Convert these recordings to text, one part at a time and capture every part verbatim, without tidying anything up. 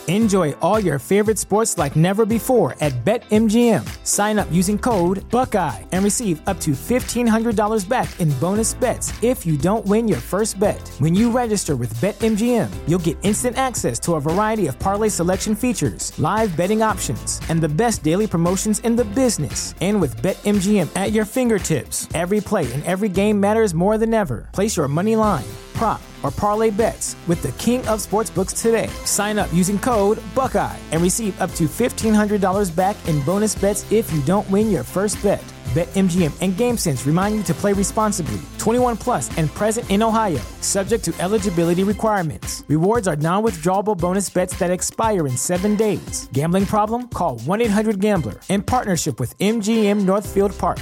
Enjoy all your favorite sports like never before at BetMGM. Sign up using code Buckeye and receive up to fifteen hundred dollars back in bonus bets if you don't win your first bet. When you register with BetMGM, you'll get instant access to a variety of parlay selection features, live betting options, and the best daily promotions in the business. And with BetMGM at your fingertips, every play and every game matters more than ever. Place your money line, prop, or parlay bets with the king of sportsbooks today. Sign up using code Buckeye and receive up to fifteen hundred dollars back in bonus bets if you don't win your first bet. BetMGM and GameSense remind you to play responsibly. twenty-one plus and present in Ohio, subject to eligibility requirements. Rewards are non-withdrawable bonus bets that expire in seven days. Gambling problem? Call one eight hundred gambler in partnership with M G M Northfield Park.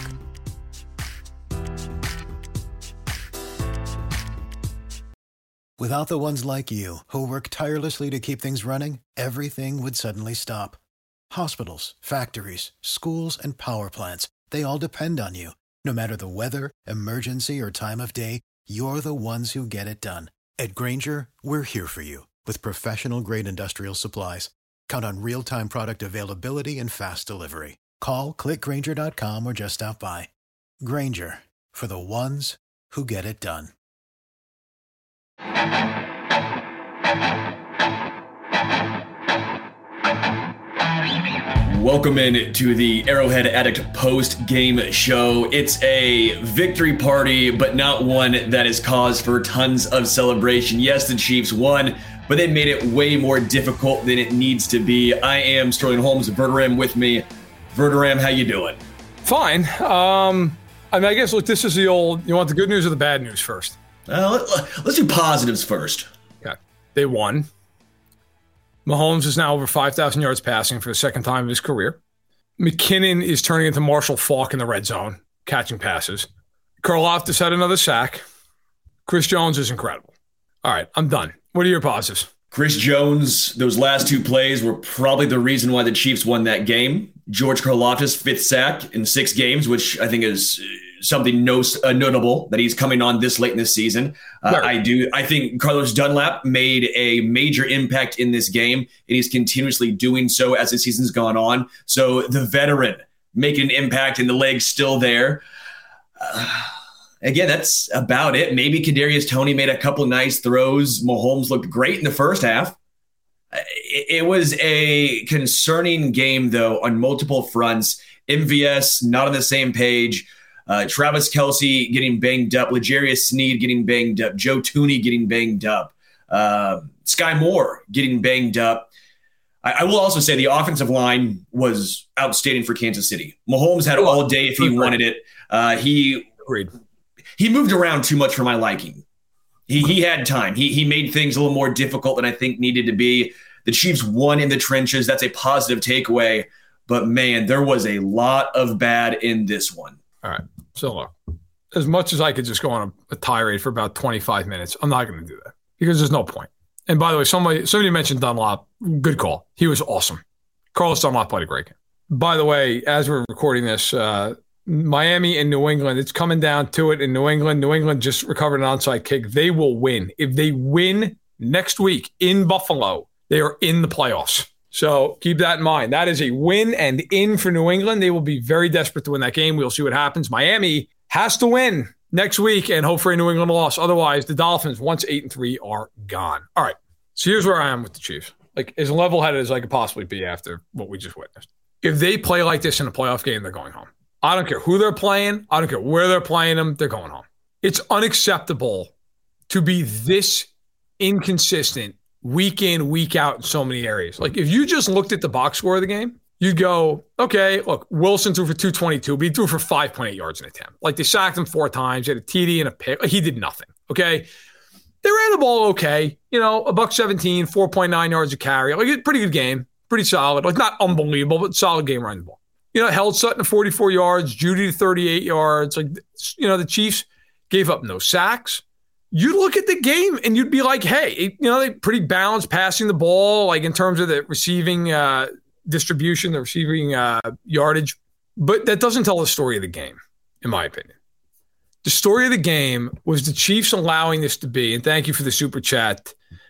Without the ones like you, who work tirelessly to keep things running, everything would suddenly stop. Hospitals, factories, schools, and power plants, they all depend on you. No matter the weather, emergency, or time of day, you're the ones who get it done. At Grainger, we're here for you with professional-grade industrial supplies. Count on real-time product availability and fast delivery. Call, click Grainger dot com, or just stop by. Grainger, for the ones who get it done. Welcome in to the Arrowhead Addict post-game show. It's a victory party, but not one that is cause for tons of celebration. Yes, the Chiefs won, but they made it way more difficult than it needs to be. I am Sterling Holmes, Verderam with me. Verderam, how you doing? Fine. Um, I mean, I guess, look, this is the old, you want the good news or the bad news first? Uh, let, let's do positives first. Okay. They won. Mahomes is now over five thousand yards passing for the second time in his career. McKinnon is turning into Marshall Faulk in the red zone, catching passes. Karlaftis had another sack. Chris Jones is incredible. All right, I'm done. What are your positives? Chris Jones, those last two plays were probably the reason why the Chiefs won that game. George Karlaftis, fifth sack in six games, which I think is something no, uh, notable that he's coming on this late in the season. Uh, right. I do. I think Carlos Dunlap made a major impact in this game, and he's continuously doing so as the season's gone on. So the veteran making an impact, and the leg's still there. Uh, again, that's about it. Maybe Kadarius Toney made a couple nice throws. Mahomes looked great in the first half. It, it was a concerning game, though, on multiple fronts. M V S not on the same page. Uh, Travis Kelce getting banged up, L'Jarius Sneed getting banged up, Joe Thuney getting banged up, uh, Sky Moore getting banged up. I, I will also say the offensive line was outstanding for Kansas City. Mahomes had all day if he wanted it. Uh, he Agreed. He moved around too much for my liking. He he had time. He he made things a little more difficult than I think needed to be. The Chiefs won in the trenches. That's a positive takeaway. But, man, there was a lot of bad in this one. All right. So, look, as much as I could just go on a, a tirade for about twenty-five minutes, I'm not going to do that because there's no point. And by the way, somebody somebody mentioned Dunlap. Good call. He was awesome. Carlos Dunlap played a great game. By the way, as we're recording this, uh, Miami and New England, it's coming down to it in New England. New England just recovered an onside kick. They will win. If they win next week in Buffalo, they are in the playoffs. So keep that in mind. That is a win and in for New England. They will be very desperate to win that game. We'll see what happens. Miami has to win next week and hope for a New England loss. Otherwise, the Dolphins, once eight and three, are gone. All right. So here's where I am with the Chiefs. Like, as level-headed as I could possibly be after what we just witnessed. If they play like this in a playoff game, they're going home. I don't care who they're playing. I don't care where they're playing them. They're going home. It's unacceptable to be this inconsistent week in, week out in so many areas. Like, if you just looked at the box score of the game, you'd go, okay, look, Wilson threw for two twenty-two, but he threw for five point eight yards an attempt. Like, they sacked him four times. He had a T D and a pick. Like, he did nothing, okay? They ran the ball okay. You know, a buck seventeen, four point nine yards a carry. Like, a pretty good game. Pretty solid. Like, not unbelievable, but solid game running the ball. You know, held Sutton to forty-four yards, Judy to thirty-eight yards. Like, you know, the Chiefs gave up no sacks. You'd look at the game and you'd be like, hey, you know, they pretty balanced passing the ball, like in terms of the receiving uh, distribution, the receiving uh, yardage. But that doesn't tell the story of the game, in my opinion. The story of the game was the Chiefs allowing this to be, and thank you for the super chat,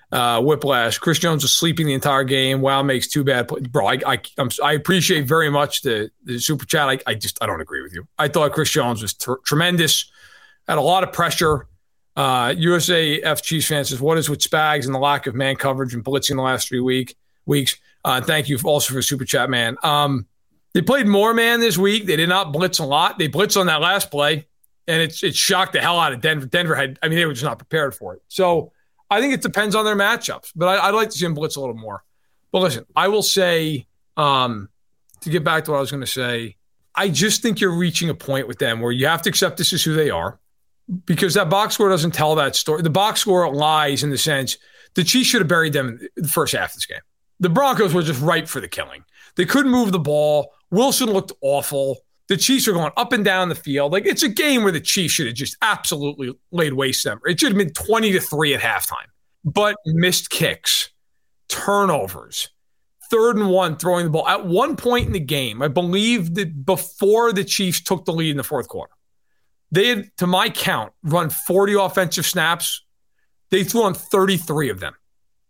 Uh, whiplash. Chris Jones was sleeping the entire game. Wow, makes two bad plays. Bro, I I, I'm, I appreciate very much the, the super chat. I, I just I don't agree with you. I thought Chris Jones was tr- tremendous. Had a lot of pressure. Uh, U S A F Chiefs fan says, what is with Spags and the lack of man coverage and blitzing the last three week weeks? Uh, thank you also for super chat, man. Um, they played more man this week. They did not blitz a lot. They blitzed on that last play, and it's it shocked the hell out of Denver. Denver had, I mean, they were just not prepared for it. So I think it depends on their matchups, but I, I'd like to see them blitz a little more. But listen, I will say, um, to get back to what I was going to say, I just think you're reaching a point with them where you have to accept this is who they are, because that box score doesn't tell that story. The box score lies in the sense the Chiefs should have buried them in the first half of this game. The Broncos were just ripe for the killing. They couldn't move the ball. Wilson looked awful. The Chiefs are going up and down the field. Like, it's a game where the Chiefs should have just absolutely laid waste to them. It should have been twenty to three at halftime. But missed kicks, turnovers, third and one, throwing the ball. At one point in the game, I believe that before the Chiefs took the lead in the fourth quarter, they had, to my count, run forty offensive snaps. They threw on thirty-three of them.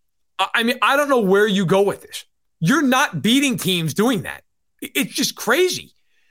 I mean, I don't know where you go with this. You're not beating teams doing that. It's just crazy.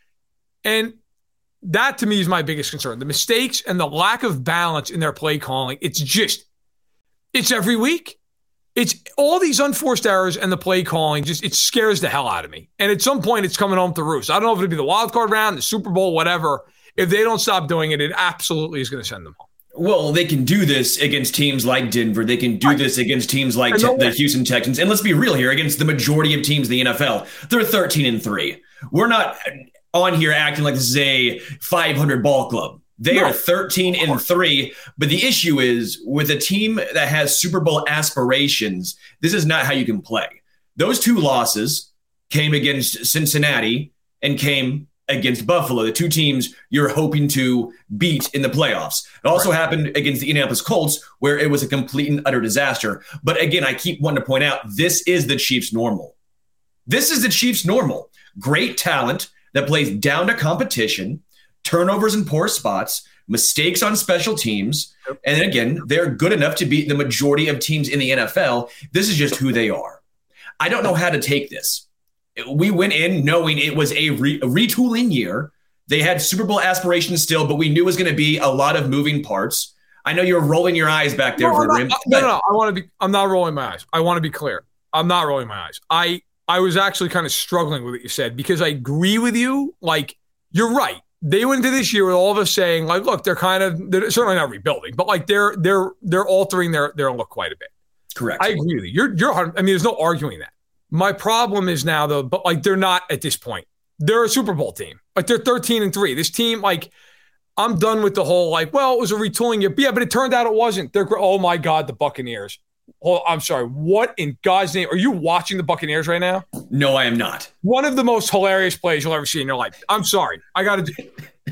And that, to me, is my biggest concern. The mistakes and the lack of balance in their play calling. It's just, it's every week. It's all these unforced errors and the play calling. Just, it scares the hell out of me. And at some point, it's coming home to roost. I don't know if it'll be the wild card round, the Super Bowl, whatever. If they don't stop doing it, it absolutely is going to send them home. Well, they can do this against teams like Denver. They can do right. this against teams like te- the Houston Texans. And let's be real here, against the majority of teams in the N F L. They're thirteen and three. We're not on here acting like this is a five hundred ball club. They no. are thirteen and three. But the issue is, with a team that has Super Bowl aspirations, this is not how you can play. Those two losses came against Cincinnati and came against Buffalo, the two teams you're hoping to beat in the playoffs. It also right. happened against the Indianapolis Colts, where it was a complete and utter disaster. But again, I keep wanting to point out, this is the Chiefs' normal. This is the Chiefs' normal. Great talent that plays down to competition, turnovers in poor spots, mistakes on special teams. Yep. And then again, they're good enough to beat the majority of teams in the N F L. This is just who they are. I don't know how to take this. We went in knowing it was a, re- a retooling year. They had Super Bowl aspirations still, but we knew it was going to be a lot of moving parts. I know you're rolling your eyes back there, no, for not, Rim. No, no, no. I want to be. I'm not rolling my eyes. I want to be clear. I'm not rolling my eyes. I I was actually kind of struggling with what you said, because I agree with you. Like, you're right. They went into this year with all of us saying, like, look, they're kind of they're certainly not rebuilding, but like they're they're they're altering their their look quite a bit. Correct. I agree with you. You're you're. I mean, there's no arguing that. My problem is now, though, but like they're not at this point. They're a Super Bowl team. Like, they're thirteen and three. This team, like, I'm done with the whole, like, well, it was a retooling year. But yeah, but it turned out it wasn't. They're, oh my God, the Buccaneers. Oh, I'm sorry. What in God's name? Are you watching the Buccaneers right now? No, I am not. One of the most hilarious plays you'll ever see in your life. I'm sorry. I got to do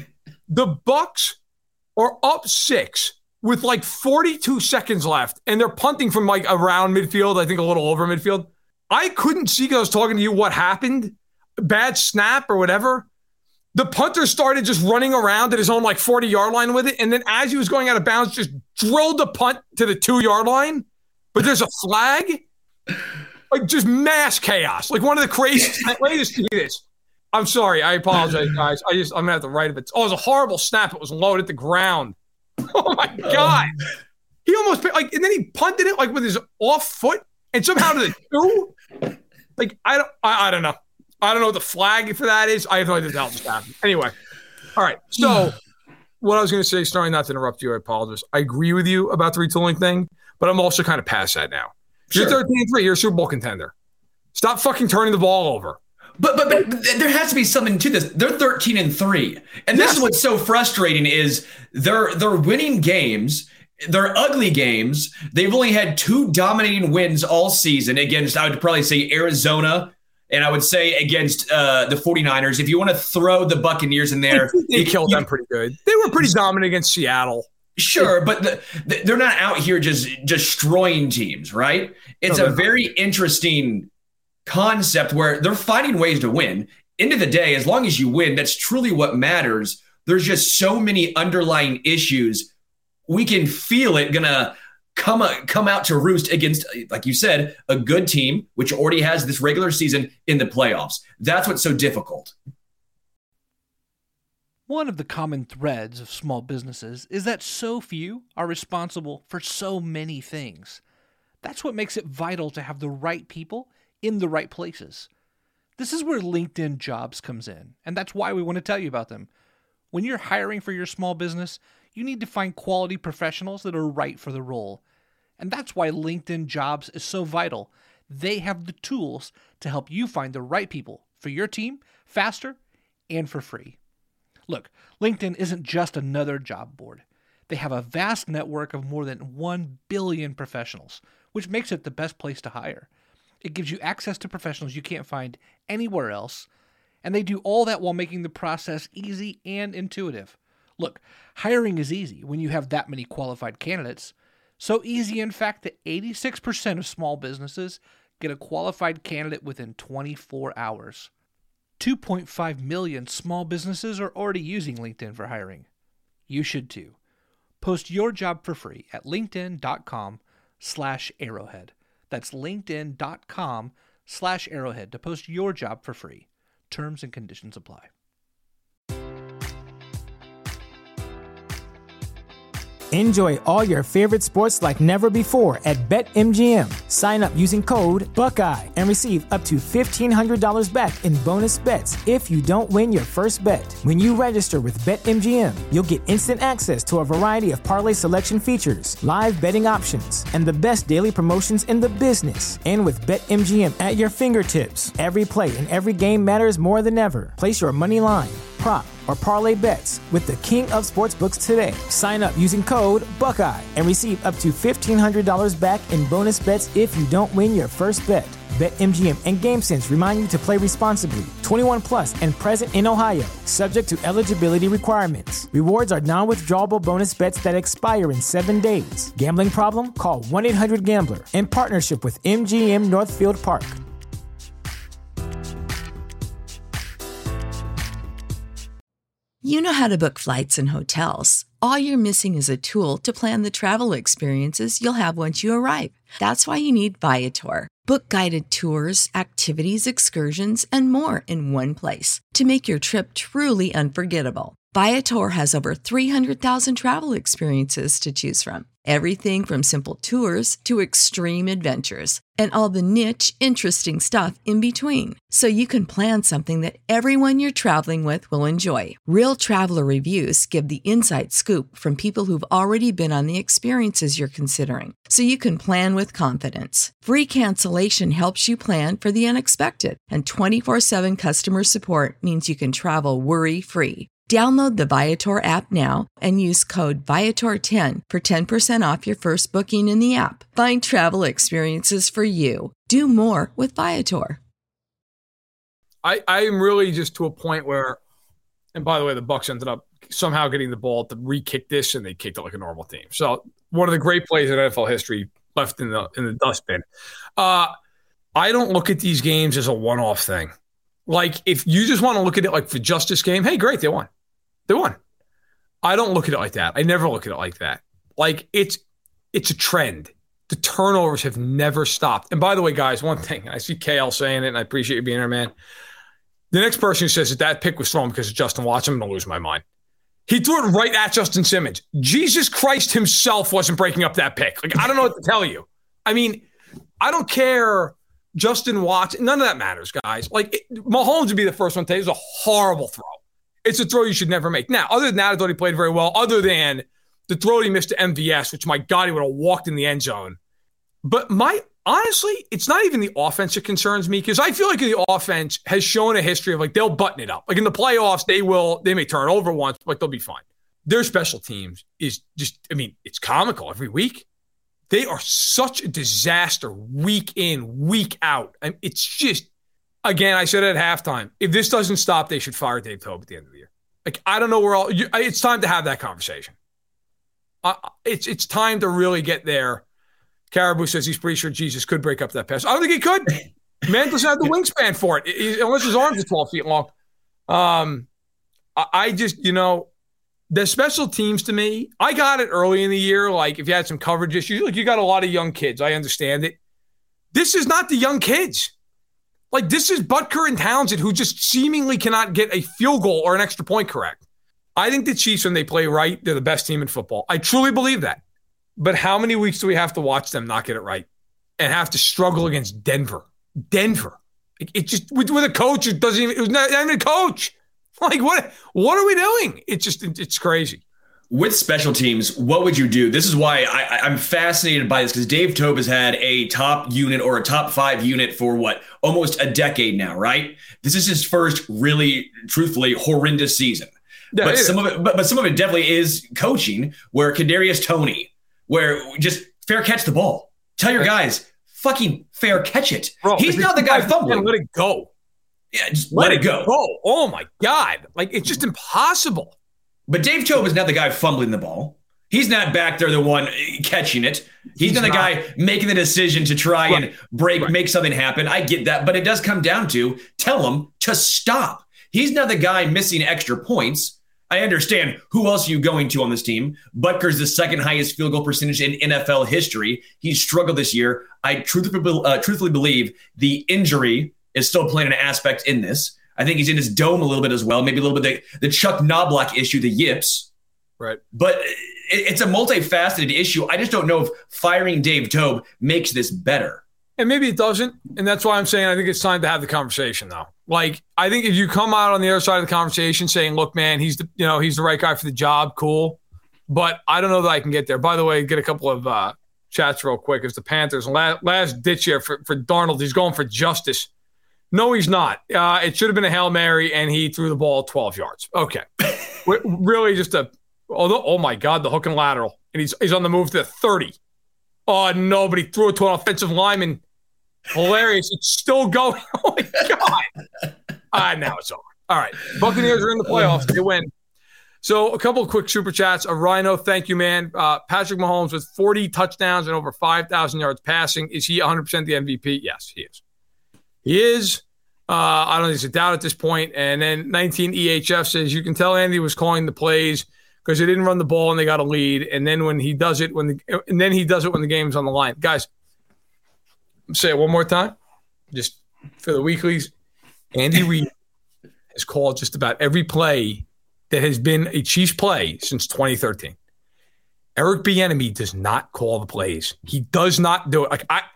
The Bucs are up six with like forty-two seconds left, and they're punting from like around midfield, I think a little over midfield. I couldn't see, because I was talking to you, what happened. Bad snap or whatever. The punter started just running around at his own like forty-yard line with it, and then as he was going out of bounds, just drilled the punt to the two-yard line. But there's a flag. Like, just mass chaos. Like, one of the craziest ways to see this. I'm sorry. I apologize, guys. I just, I'm going to have to write it. Oh, it was a horrible snap. It was low at the ground. Oh, my God. He almost, like, and then he punted it, like, with his off foot, and somehow to the two. Like, I don't, I, I don't know. I don't know what the flag for that is. I have no idea what the hell just happened. Anyway. All right. So, what I was going to say, starting not to interrupt you, I apologize. I agree with you about the retooling thing, but I'm also kind of past that now. You're sure. thirteen and three. You're a Super Bowl contender. Stop fucking turning the ball over. But but but there has to be something to this. They're thirteen and three, and this yes. is what's so frustrating is they're they're winning games. They're ugly games. They've only had two dominating wins all season against, I would probably say, Arizona, and I would say against uh, the 49ers. If you want to throw the Buccaneers in there, they you, killed you, them pretty good. They were pretty dominant against Seattle. Sure, but the, the, they're not out here just destroying teams, right? It's no, a very not. interesting concept where they're finding ways to win. End of the day, as long as you win, that's truly what matters. There's just so many underlying issues. We can feel it gonna come uh, come out to roost against, like you said, a good team, which already has this regular season in the playoffs. That's what's so difficult. One of the common threads of small businesses is that so few are responsible for so many things. That's what makes it vital to have the right people in the right places. This is where LinkedIn Jobs comes in, and that's why we want to tell you about them. When you're hiring for your small business, you need to find quality professionals that are right for the role. And that's why LinkedIn Jobs is so vital. They have the tools to help you find the right people for your team faster and for free. Look, LinkedIn isn't just another job board. They have a vast network of more than one billion professionals, which makes it the best place to hire. It gives you access to professionals you can't find anywhere else, and they do all that while making the process easy and intuitive. Look, hiring is easy when you have that many qualified candidates. So easy, in fact, that eighty-six percent of small businesses get a qualified candidate within twenty-four hours. two point five million small businesses are already using LinkedIn for hiring. You should too. Post your job for free at linkedin.com slash arrowhead. That's linkedin.com slash arrowhead to post your job for free. Terms and conditions apply. Enjoy all your favorite sports like never before at BetMGM. Sign up using code Buckeye and receive up to fifteen hundred dollars back in bonus bets if you don't win your first bet. When you register with BetMGM, you'll get instant access to a variety of parlay selection features, live betting options, and the best daily promotions in the business. And with BetMGM at your fingertips, every play and every game matters more than ever. Place your money line, prop, or parlay bets with the king of sportsbooks today. Sign up using code Buckeye and receive up to fifteen hundred dollars back in bonus bets if you don't win your first bet. BetMGM and GameSense remind you to play responsibly. twenty-one plus and present in Ohio, subject to eligibility requirements. Rewards are non-withdrawable bonus bets that expire in seven days. Gambling problem? Call one eight hundred gambler. In partnership with M G M Northfield Park. You know how to book flights and hotels. All you're missing is a tool to plan the travel experiences you'll have once you arrive. That's why you need Viator. Book guided tours, activities, excursions, and more in one place to make your trip truly unforgettable. Viator has over three hundred thousand travel experiences to choose from. Everything from simple tours to extreme adventures and all the niche, interesting stuff in between. So you can plan something that everyone you're traveling with will enjoy. Real traveler reviews give the inside scoop from people who've already been on the experiences you're considering. So you can plan with confidence. Free cancellation helps you plan for the unexpected. And twenty-four seven customer support means you can travel worry-free. Download the Viator app now and use code Viator ten for ten percent off your first booking in the app. Find travel experiences for you. Do more with Viator. I, I am really just to a point where, and by the way, the Bucs ended up somehow getting the ball to re-kick this, and they kicked it like a normal team. So one of the great plays in N F L history left in the in the dustbin. Uh, I don't look at these games as a one-off thing. Like, if you just want to look at it like for just this game, hey, great, they won. They won. I don't look at it like that. I never look at it like that. Like, it's it's a trend. The turnovers have never stopped. And by the way, guys, one thing, I see K L saying it, and I appreciate you being here, man. The next person who says that that pick was thrown because of Justin Watson, I'm going to lose my mind. He threw it right at Justin Simmons. Jesus Christ himself wasn't breaking up that pick. Like, I don't know what to tell you. I mean, I don't care. Justin Watson, none of that matters, guys. Like, it, Mahomes would be the first one to say it was a horrible throw. It's a throw you should never make. Now, other than that, I thought he played very well, other than the throw he missed to M V S, which, my God, he would have walked in the end zone. But my honestly, it's not even the offense that concerns me, because I feel like the offense has shown a history of, like, they'll button it up. Like, in the playoffs, they will, they may turn it over once, but they'll be fine. Their special teams is just, I mean, it's comical every week. They are such a disaster week in, week out. And it's just, again, I said it at halftime. If this doesn't stop, they should fire Dave Toub at the end of the year. Like, I don't know where all, you, it's time to have that conversation. Uh, it's it's time to really get there. Caribou says he's pretty sure Jesus could break up that pass. I don't think he could. Man doesn't have the wingspan for it, he, unless his arms are twelve feet long. Um, I, I just, you know, the special teams to me, I got it early in the year. Like if you had some coverage issues, like you got a lot of young kids. I understand it. This is not the young kids. Like this is Butker and Townsend who just seemingly cannot get a field goal or an extra point correct. I think the Chiefs, when they play right, they're the best team in football. I truly believe that. But how many weeks do we have to watch them not get it right and have to struggle against Denver? Denver. It, it just with, with a coach who doesn't even, it was not even a coach. Like what? What are we doing? It's just it, it's crazy. With special teams, what would you do? This is why I, I'm fascinated by this because Dave Toub has had a top unit or a top five unit for what almost a decade now, right? This is his first really, truthfully, horrendous season. Yeah, but some of it, but, but some of it definitely is coaching. Where Kadarius Toney, where just fair catch the ball. Tell your guys, fucking fair catch it. Bro, he's not the guy fumbling. Let it go. Yeah, just let, let it go. go. Oh my God! Like it's just impossible. But Dave Toub is not the guy fumbling the ball. He's not back there, the one catching it. He's, He's not the not. guy making the decision to try right. and break, right. make something happen. I get that, but it does come down to tell him to stop. He's not the guy missing extra points. I understand. Who else are you going to on this team? Butker's the second highest field goal percentage in N F L history. He's struggled this year. I truthfully, uh, truthfully believe the injury is still playing an aspect in this. I think he's in his dome a little bit as well. Maybe a little bit the, the Chuck Knobloch issue, the yips. Right. But it, it's a multifaceted issue. I just don't know if firing Dave Toub makes this better. And maybe it doesn't. And that's why I'm saying I think it's time to have the conversation now. Like, I think if you come out on the other side of the conversation saying, look, man, he's the, you know, he's the right guy for the job. Cool. But I don't know that I can get there. By the way, get a couple of uh, chats real quick. It's the Panthers. Last, last ditch here for, for Darnold. He's going for justice. No, he's not. Uh, it should have been a Hail Mary, and he threw the ball twelve yards. Okay. Really just a oh, – oh, my God, the hook and lateral. And he's he's on the move to the thirty. Oh, no, but he threw it to an offensive lineman. Hilarious. It's still going. Oh, my God. Ah, now it's over. All right. Buccaneers are in the playoffs. They win. So a couple of quick super chats. A Rhino, thank you, man. Uh, Patrick Mahomes with forty touchdowns and over five thousand yards passing. Is he one hundred percent the M V P? Yes, he is. He is. Uh, I don't think there's a doubt at this point. And then nineteen E H F says, you can tell Andy was calling the plays because he didn't run the ball and they got a lead. And then when he does it, when the, and then he does it when the game's on the line. Guys, say it one more time, just for the weeklies. Andy Reid has called just about every play that has been a Chiefs play since twenty thirteen. Eric Bieniemy does not call the plays. He does not do it. Like I,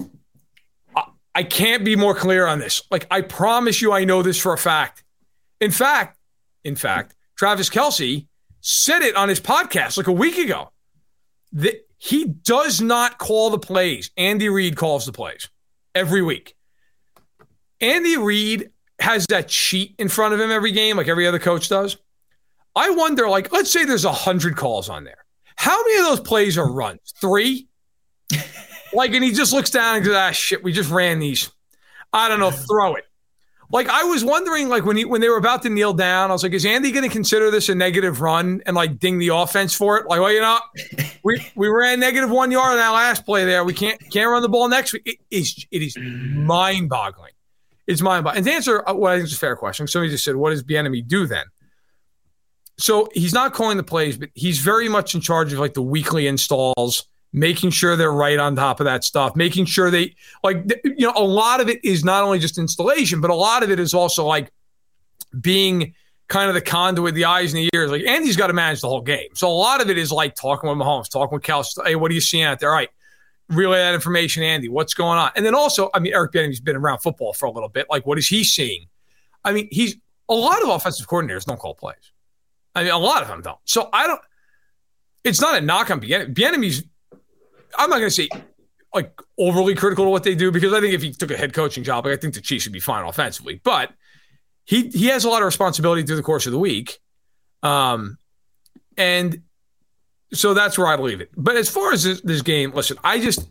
I, I can't be more clear on this. Like I promise you, I know this for a fact. In fact, in fact, Travis Kelce said it on his podcast like a week ago that he does not call the plays. Andy Reid calls the plays every week. Andy Reid has that sheet in front of him every game, like every other coach does. I wonder, like, let's say there's a hundred calls on there. How many of those plays are runs? Three? Like, and he just looks down and goes, ah, shit, we just ran these. I don't know, throw it. Like, I was wondering, like, when he when they were about to kneel down, I was like, is Andy going to consider this a negative run and, like, ding the offense for it? Like, well, you know, we we ran negative one yard on that last play there. We can't can't run the ball next week. It is, it is mind-boggling. It's mind-boggling. And to answer what I think is a fair question, somebody just said, what does Bieniemy do then? So he's not calling the plays, but he's very much in charge of, like, the weekly installs, making sure they're right on top of that stuff, making sure they, like, you know, a lot of it is not only just installation, but a lot of it is also, like, being kind of the conduit, the eyes and the ears. Like, Andy's got to manage the whole game. So a lot of it is, like, talking with Mahomes, talking with Kelce. Hey, what are you seeing out there? All right, relay that information, Andy. What's going on? And then also, I mean, Eric Bieniemy's been around football for a little bit. Like, what is he seeing? I mean, he's a lot of offensive coordinators don't call plays. I mean, a lot of them don't. So I don't – it's not a knock on Bieniemy. Bieniemy's – I'm not going to say like overly critical to what they do because I think if he took a head coaching job, like, I think the Chiefs would be fine offensively. But he he has a lot of responsibility through the course of the week, um, and so that's where I leave it. But as far as this, this game, listen, I just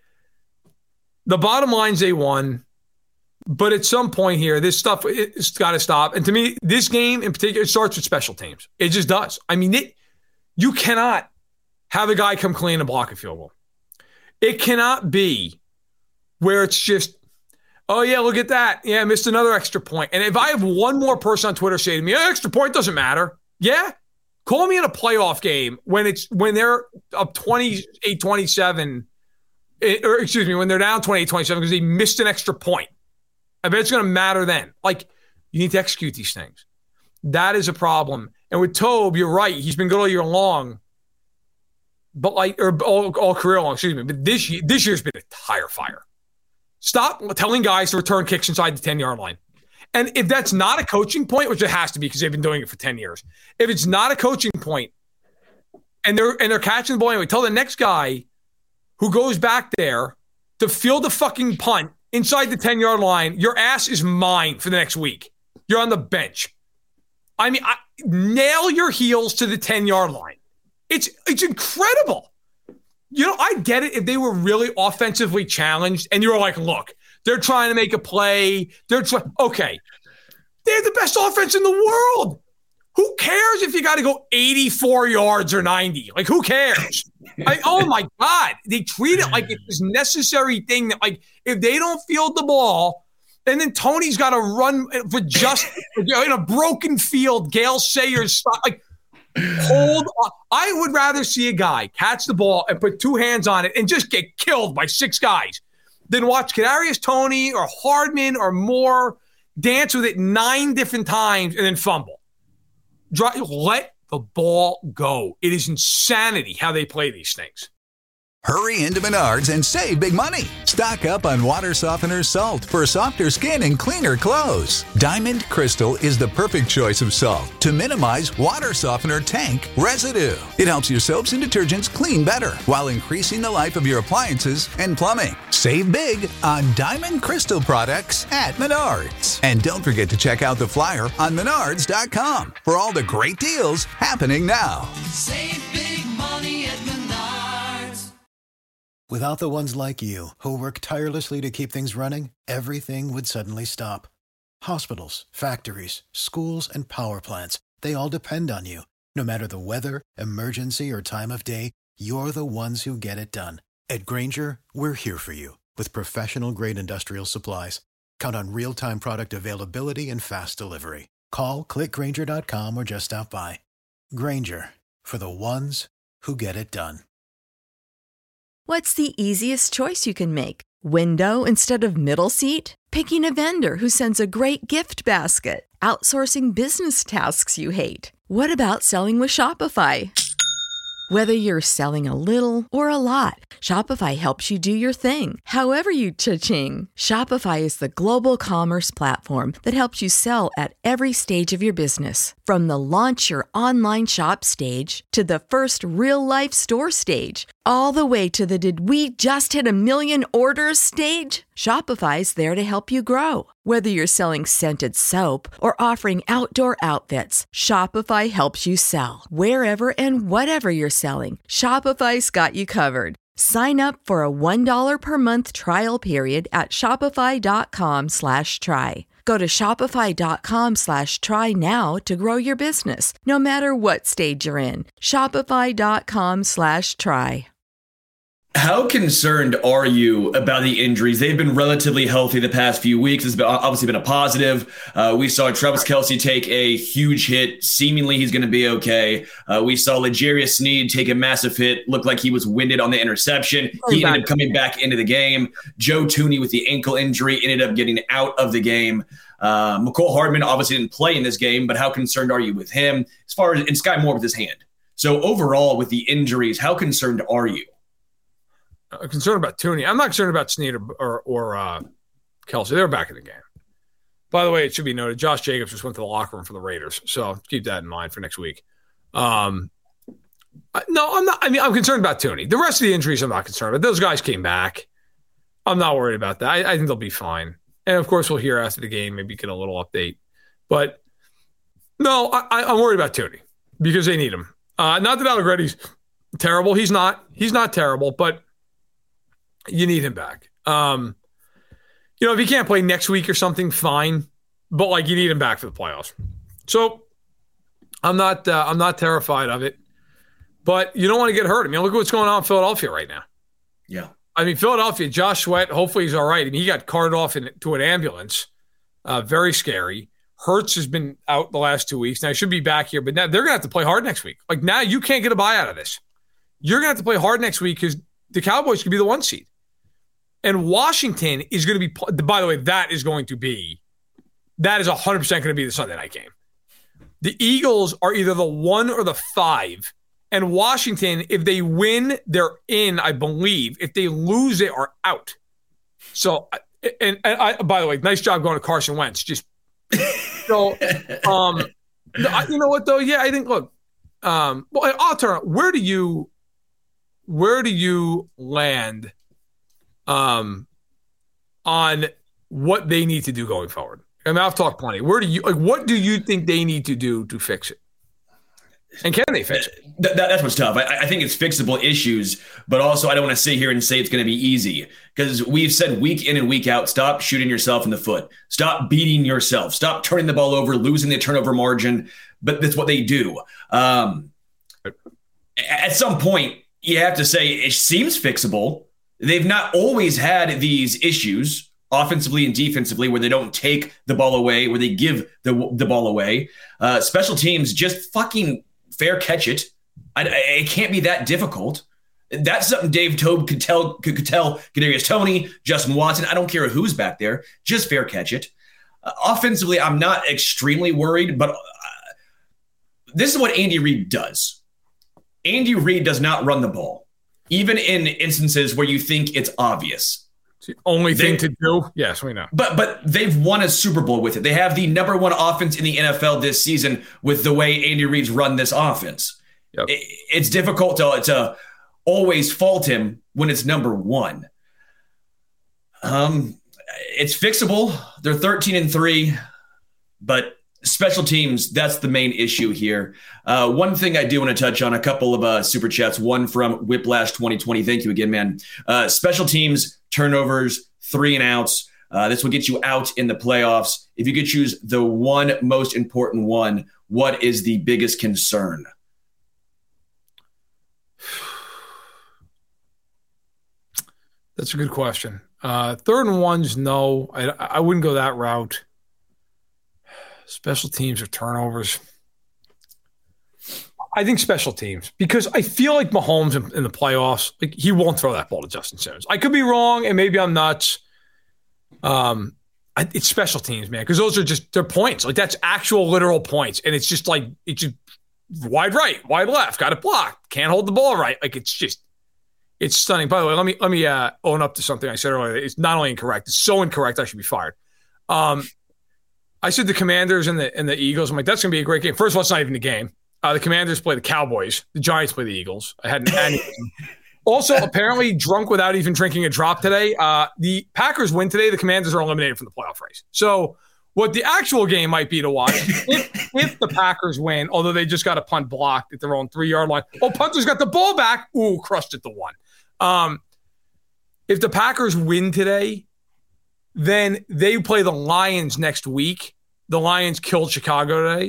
the bottom line's they won, but at some point here, this stuff it's got to stop. And to me, this game in particular, it starts with special teams. It just does. I mean, it, you cannot have a guy come clean and block a field goal. It cannot be where it's just, oh, yeah, look at that. Yeah, I missed another extra point. And if I have one more person on Twitter say to me, oh, extra point doesn't matter. Yeah, Call me in a playoff game when it's when they're up twenty-eight twenty-seven, or excuse me, when they're down twenty-eight twenty-seven because they missed an extra point. I bet it's going to matter then. Like, you need to execute these things. That is a problem. And with Tobe, you're right. He's been good all year long, but like, or all, all career long, excuse me. But this year, this year's been a tire fire. Stop telling guys to return kicks inside the ten-yard line. And if that's not a coaching point, which it has to be because they've been doing it for ten years, if it's not a coaching point and they're and they're catching the ball anyway, tell the next guy who goes back there to field the fucking punt inside the ten-yard line, your ass is mine for the next week. You're on the bench. I mean, I, nail your heels to the ten-yard line. It's it's incredible. You know, I get it if they were really offensively challenged and you were like, look, they're trying to make a play. They're trying. Okay. They're the best offense in the world. Who cares if you got to go eighty-four yards or ninety? Like, who cares? I, oh, my God. They treat it like it's this necessary thing that, like, if they don't field the ball, and then Tony's got to run for just in a broken field, Gale Sayers stop. Like, hold on. I would rather see a guy catch the ball and put two hands on it and just get killed by six guys than watch Kadarius Toney or Hardman or Moore dance with it nine different times and then fumble. Let the ball go. It is insanity how they play these things. Hurry into Menards and save big money. Stock up on water softener salt for softer skin and cleaner clothes. Diamond Crystal is the perfect choice of salt to minimize water softener tank residue. It helps your soaps and detergents clean better while increasing the life of your appliances and plumbing. Save big on Diamond Crystal products at Menards. And don't forget to check out the flyer on menards dot com for all the great deals happening now. Save big money at Menards. Without the ones like you, who work tirelessly to keep things running, everything would suddenly stop. Hospitals, factories, schools, and power plants, they all depend on you. No matter the weather, emergency, or time of day, you're the ones who get it done. At Grainger, we're here for you with professional-grade industrial supplies. Count on real-time product availability and fast delivery. Call, click Grainger dot com, or just stop by. Grainger, for the ones who get it done. What's the easiest choice you can make? Window instead of middle seat? Picking a vendor who sends a great gift basket? Outsourcing business tasks you hate? What about selling with Shopify? Whether you're selling a little or a lot, Shopify helps you do your thing, however you cha-ching. Shopify is the global commerce platform that helps you sell at every stage of your business. From the launch your online shop stage to the first real-life store stage, all the way to the did we just hit a million orders stage. Shopify's there to help you grow. Whether you're selling scented soap or offering outdoor outfits, Shopify helps you sell. Wherever and whatever you're selling, Shopify's got you covered. Sign up for a one dollar per month trial period at shopify.com slash try. Go to shopify.com slash try now to grow your business, no matter what stage you're in. Shopify.com slash try. How concerned are you about the injuries? They've been relatively healthy the past few weeks. It's been, obviously been a positive. Uh, we saw Travis Kelce take a huge hit. Seemingly he's going to be okay. Uh, we saw L'Jarius Sneed take a massive hit. Looked like he was winded on the interception. He ended up coming back into the game. Joe Thuney with the ankle injury ended up getting out of the game. Uh, McCole Hardman obviously didn't play in this game, but how concerned are you with him? As far as, and Sky Moore with his hand. So overall with the injuries, how concerned are you? I'm concerned about Thuney. I'm not concerned about Snead or, or, or uh, Kelce. They're back in the game. By the way, it should be noted, Josh Jacobs just went to the locker room for the Raiders. So keep that in mind for next week. Um, no, I'm not. I mean, I'm concerned about Thuney. The rest of the injuries, I'm not concerned about. Those guys came back. I'm not worried about that. I, I think they'll be fine. And, of course, we'll hear after the game, maybe get a little update. But, no, I, I'm worried about Thuney because they need him. Uh, not that Allegretti's terrible. He's not. He's not terrible, but you need him back. Um, you know, if he can't play next week or something, fine. But like, you need him back for the playoffs. So I'm not, uh, I'm not terrified of it. But you don't want to get hurt. I mean, look at what's going on in Philadelphia right now. Yeah, I mean, Philadelphia. Josh Sweat. Hopefully, he's all right. I mean, he got carted off into an ambulance. Uh, very scary. Hurts has been out the last two weeks. Now, he should be back here, but now they're going to have to play hard next week. Like, now you can't get a bye out of this. You're going to have to play hard next week because the Cowboys could be the one seed. And Washington is going to be, by the way, that is going to be, that is one hundred percent going to be the Sunday night game. The Eagles are either the one or the five. And Washington, if they win, they're in, I believe. If they lose, they are out. So, and, and I, by the way, nice job going to Carson Wentz. Just so, um, you know what though? Yeah, I think. Look, um, well, I'll turn. Where do you, where do you land, um, on what they need to do going forward? I mean, I've talked plenty. Where do you like? What do you think they need to do to fix it? And can they fix it? That, that, that's what's tough. I, I think it's fixable issues, but also I don't want to sit here and say it's going to be easy because we've said week in and week out, stop shooting yourself in the foot. Stop beating yourself. Stop turning the ball over, losing the turnover margin. But that's what they do. Um, at some point, you have to say it seems fixable. They've not always had these issues offensively and defensively where they don't take the ball away, where they give the, the ball away. Uh, special teams just fucking fair catch it. I, I, it can't be that difficult. That's something Dave Toub could tell could, could tell Kadarius Toney, Justin Watson. I don't care who's back there. Just fair catch it. Uh, offensively, I'm not extremely worried, but uh, this is what Andy Reid does. Andy Reid does not run the ball, even in instances where you think it's obvious. It's the only they, thing to do. Yes, we know. But but they've won a Super Bowl with it. They have the number one offense in the N F L this season with the way Andy Reid's run this offense. Yep. It, it's difficult to, to always fault him when it's number one. Um, it's fixable. They're thirteen and three, but special teams, that's the main issue here. Uh, one thing I do want to touch on, a couple of uh, super chats, one from Whiplash twenty twenty. Thank you again, man. Uh, special teams, turnovers, three and outs. Uh, this will get you out in the playoffs. If you could choose the one most important one, what is the biggest concern? That's a good question. Uh, third and ones, no. I, I wouldn't go that route. Special teams or turnovers. I think special teams because I feel like Mahomes in, in the playoffs, like he won't throw that ball to Justin Simmons. I could be wrong, and maybe I'm nuts. Um, I, it's special teams, man, because those are just they're points. Like that's actual literal points, and it's just like it's just wide right, wide left, got it blocked, can't hold the ball right. Like it's just it's stunning. By the way, let me let me uh, own up to something I said earlier. It's not only incorrect; it's so incorrect I should be fired. Um. I said the Commanders and the and the Eagles. I'm like, that's going to be a great game. First of all, it's not even a game. Uh, the Commanders play the Cowboys. The Giants play the Eagles. I hadn't had anything. Also, apparently drunk without even drinking a drop today. Uh, the Packers win today. The Commanders are eliminated from the playoff race. So what the actual game might be to watch, if, if the Packers win, although they just got a punt blocked at their own three-yard line. Oh, punter's got the ball back. Ooh, crushed at the one. Um, if the Packers win today, then they play the Lions next week. The Lions killed Chicago today.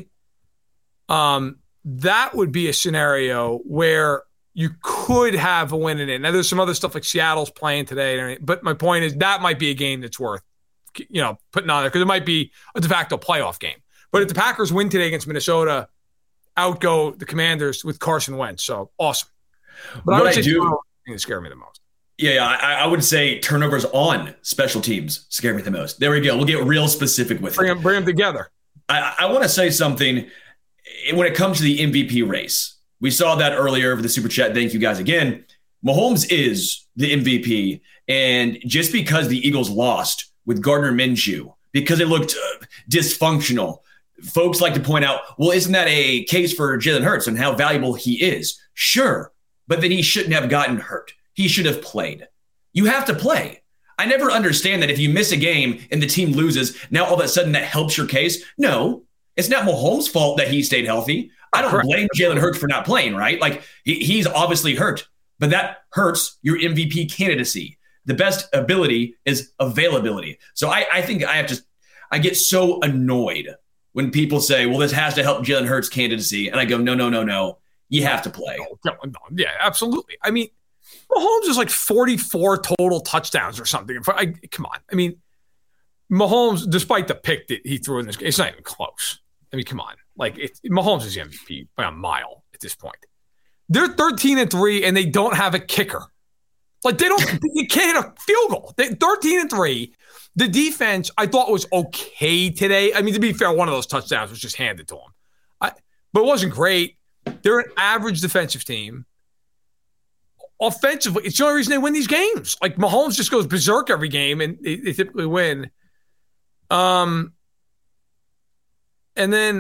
Um, that would be a scenario where you could have a win in it. Now, there's some other stuff like Seattle's playing today, but my point is that might be a game that's worth, you know, putting on there because it might be a de facto playoff game. But if the Packers win today against Minnesota, out go the Commanders with Carson Wentz. So awesome. But I would say the thing that scared me the most. Yeah, yeah I, I would say turnovers on special teams scare me the most. There we go. We'll get real specific with bring it. Them, bring them together. I, I want to say something when it comes to the M V P race. We saw that earlier for the Super Chat. Thank you guys again. Mahomes is the M V P. And just because the Eagles lost with Gardner Minshew, because it looked uh, dysfunctional, folks like to point out, well, isn't that a case for Jalen Hurts and how valuable he is? Sure, but then he shouldn't have gotten hurt. He should have played. You have to play. I never understand that if you miss a game and the team loses, now all of a sudden that helps your case. No, it's not Mahomes' fault that he stayed healthy. I don't Correct. blame Jalen Hurts for not playing, right? Like he, he's obviously hurt, but that hurts your M V P candidacy. The best ability is availability. So I, I think I have to, I get so annoyed when people say, well, this has to help Jalen Hurts' candidacy. And I go, no, no, no, no. You have to play. No, no, yeah, absolutely. I mean, Mahomes is like forty-four total touchdowns or something. I, come on. I mean, Mahomes, despite the pick that he threw in this game, it's not even close. I mean, come on. Like, it, Mahomes is the M V P by a mile at this point. They're thirteen and three, and they don't have a kicker. Like, they don't, you can't hit a field goal. They, thirteen and three. The defense, I thought, was okay today. I mean, to be fair, one of those touchdowns was just handed to them. I, but it wasn't great. They're an average defensive team. Offensively, it's the only reason they win these games. Like, Mahomes just goes berserk every game, and they, they typically win. Um, and then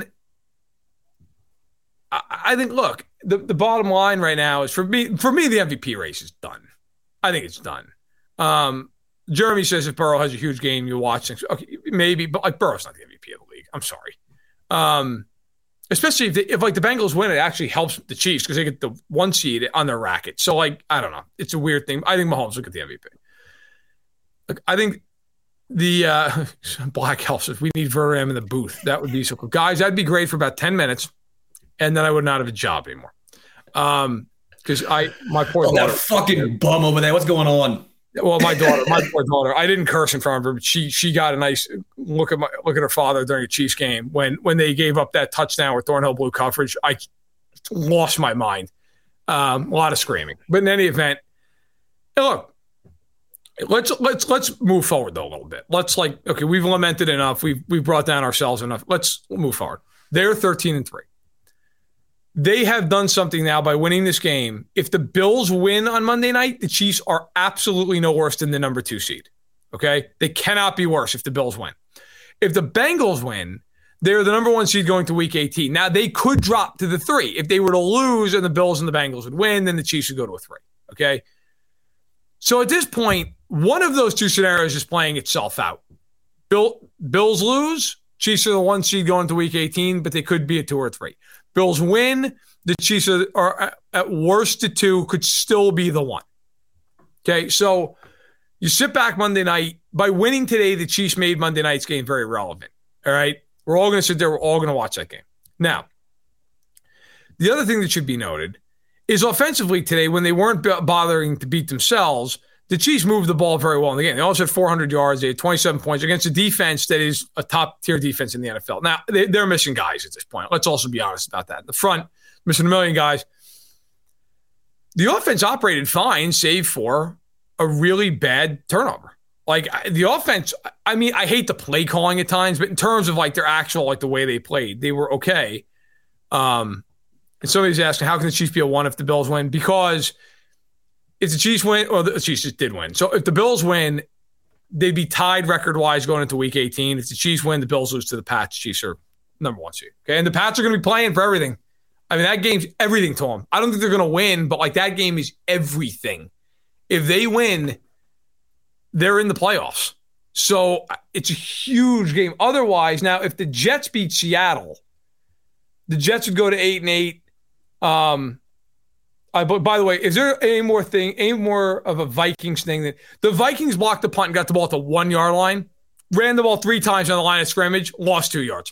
I, I think, look, the, the bottom line right now is for me, for me, the M V P race is done. I think it's done. Um, Jeremy says if Burrow has a huge game, you watch things. Okay, maybe, but like Burrow's not the M V P of the league. I'm sorry. Um, especially if, they, if like the Bengals win, it actually helps the Chiefs because they get the one seed on their racket. So like, I don't know. It's a weird thing. I think Mahomes will get the M V P. Like, I think the uh, Black Elf says we need Verram in the booth. That would be so cool. Guys, that'd be great for about ten minutes, and then I would not have a job anymore. Um, because I, my poor oh, daughter. That fucking bum over there. What's going on? Well, my daughter, my poor daughter. I didn't curse in front of her, but she she got a nice look at my look at her father during a Chiefs game when when they gave up that touchdown with Thornhill blue coverage. I lost my mind. Um, a lot of screaming, but in any event, look. Let's let's let's move forward though a little bit. Let's like okay, we've lamented enough. We've we've brought down ourselves enough. Let's move forward. They're thirteen and three. They have done something now by winning this game. If the Bills win on Monday night, the Chiefs are absolutely no worse than the number two seed. Okay, they cannot be worse if the Bills win. If the Bengals win, they're the number one seed going to Week eighteen. Now they could drop to the three if they were to lose, and the Bills and the Bengals would win. Then the Chiefs would go to a three. Okay. So at this point, one of those two scenarios is playing itself out. Bill, Bills lose, Chiefs are the one seed going to Week eighteen, but they could be a two or three. Bills win, the Chiefs are, are at worst a two, could still be the one. Okay, so you sit back Monday night. By winning today, the Chiefs made Monday night's game very relevant. All right, we're all going to sit there. We're all going to watch that game. Now, the other thing that should be noted is offensively today, when they weren't b- bothering to beat themselves, the Chiefs moved the ball very well in the game. They also had four hundred yards. They had twenty-seven points against a defense that is a top-tier defense in the N F L. Now, they, they're missing guys at this point. Let's also be honest about that. The front, missing a million guys. The offense operated fine, save for a really bad turnover. Like, the offense, I mean, I hate the play calling at times, but in terms of, like, their actual, like, the way they played, they were okay. Um, and somebody's asking, how can the Chiefs be a one if the Bills win? Because if the Chiefs win, or the Chiefs just did win. So if the Bills win, they'd be tied record-wise going into Week eighteen. If the Chiefs win, the Bills lose to the Pats. Chiefs are number one seed. Okay, and the Pats are going to be playing for everything. I mean, that game's everything to them. I don't think they're going to win, but, like, that game is everything. If they win, they're in the playoffs. So it's a huge game. Otherwise, now, if the Jets beat Seattle, the Jets would go to eight and eight. Um, I, but by the way, is there any more thing, any more of a Vikings thing that the Vikings blocked the punt and got the ball at the one yard line, ran the ball three times on the line of scrimmage, lost two yards.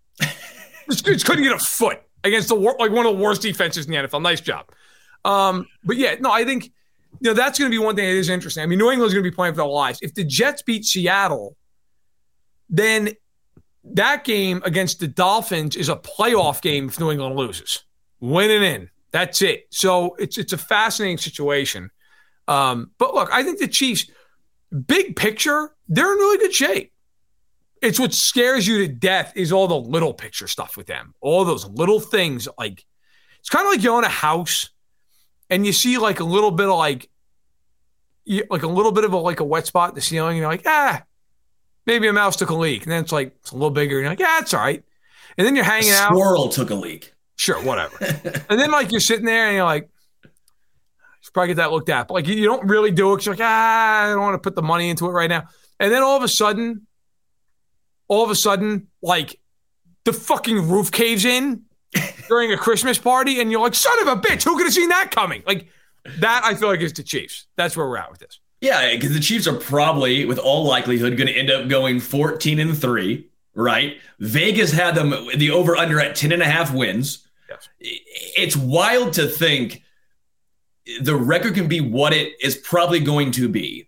Just couldn't get a foot against the like one of the worst defenses in the N F L. Nice job. Um, but yeah, no, I think you know that's going to be one thing that is interesting. I mean, New England's going to be playing for their lives. If the Jets beat Seattle, then that game against the Dolphins is a playoff game if New England loses. Winning in. That's it. So it's it's a fascinating situation. Um, but look, I think the Chiefs, big picture, they're in really good shape. It's what scares you to death is all the little picture stuff with them. All those little things. Like, it's kind of like you own a house and you see like a little bit of like, like a little bit of a, like a wet spot in the ceiling. And you're like, ah, maybe a mouse took a leak. And then it's like, it's a little bigger. And you're like, yeah, it's all right. And then you're hanging a out. Squirrel took a leak. Sure, whatever. And then, like, you're sitting there and you're like, should probably get that looked at. But, like, you don't really do it because you're like, ah, I don't want to put the money into it right now. And then all of a sudden, all of a sudden, like, the fucking roof caves in during a Christmas party. And you're like, son of a bitch, who could have seen that coming? Like, that, I feel like, is the Chiefs. That's where we're at with this. Yeah, because the Chiefs are probably, with all likelihood, going to end up going fourteen and three, right? Vegas had them the over-under at ten and a half wins. Yes. It's wild to think the record can be what it is probably going to be.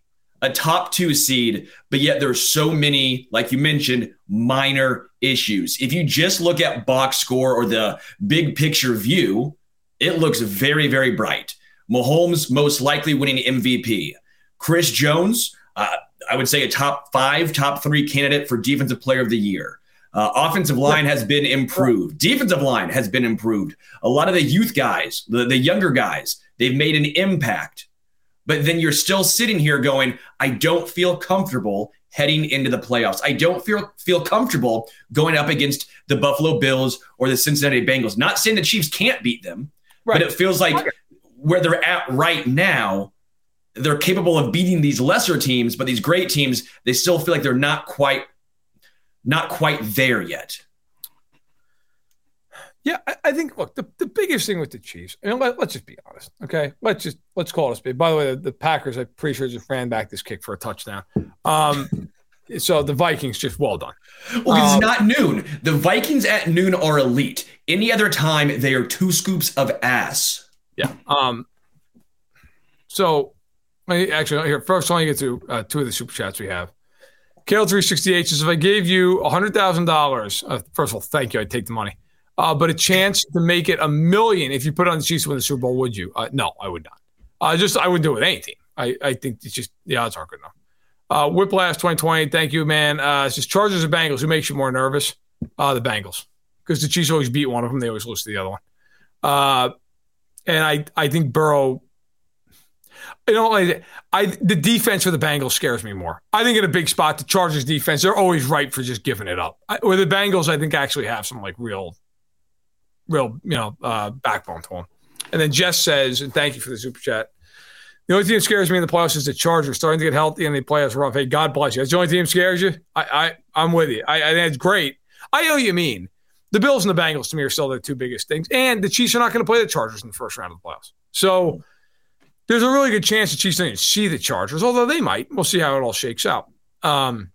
a top two seed, but yet there's so many, like you mentioned, minor issues. If you just look at box score or the big picture view, it looks very, very bright. Mahomes most likely winning M V P. Chris Jones, uh, I would say a top five, top three candidate for Defensive Player of the Year. Uh, offensive line has been improved. Defensive line has been improved. A lot of the youth guys, the, the younger guys, they've made an impact. But then you're still sitting here going, I don't feel comfortable heading into the playoffs. I don't feel feel comfortable going up against the Buffalo Bills or the Cincinnati Bengals. Not saying the Chiefs can't beat them, right. But it feels like where they're at right now, they're capable of beating these lesser teams, but these great teams, they still feel like they're not quite, not quite there yet. Yeah, I, I think, look, the, the biggest thing with the Chiefs, I mean, let, let's just be honest, okay? Let's just, let's call it a spade. By the way, the, the Packers, I'm pretty sure just ran back this kick for a touchdown. Um, so the Vikings, just well done. Well, because um, it's not noon. The Vikings at noon are elite. Any other time, they are two scoops of ass. Yeah. Um. So, actually, here, first, I want to get to uh, two of the super chats we have. Kale three sixty-eight says, if I gave you one hundred thousand dollars, uh, first of all, thank you, I'd take the money. Uh, but a chance to make it a million if you put on the Chiefs to win the Super Bowl, would you? Uh, no, I would not. I uh, just I wouldn't do it with any team. I, I think it's just the odds aren't good enough. Uh, Whiplash twenty twenty, thank you, man. Uh, it's just Chargers or Bengals. Who makes you more nervous? Uh, the Bengals, because the Chiefs always beat one of them. They always lose to the other one. Uh, and I I think Burrow. You know, like I the defense for the Bengals scares me more. I think in a big spot, the Chargers defense, they're always ripe for just giving it up. I, where the Bengals, I think, actually have some like real. real, you know, uh, backbone to him. And then Jess says, and thank you for the super chat, the only team that scares me in the playoffs is the Chargers starting to get healthy and the playoffs rough. Hey, God bless you. That's the only team that scares you? I, I, I'm with you. I, I think it's great. I know what you mean. The Bills and the Bengals, to me, are still the two biggest things. And the Chiefs are not going to play the Chargers in the first round of the playoffs. So there's a really good chance the Chiefs don't even see the Chargers, although they might. We'll see how it all shakes out. Um,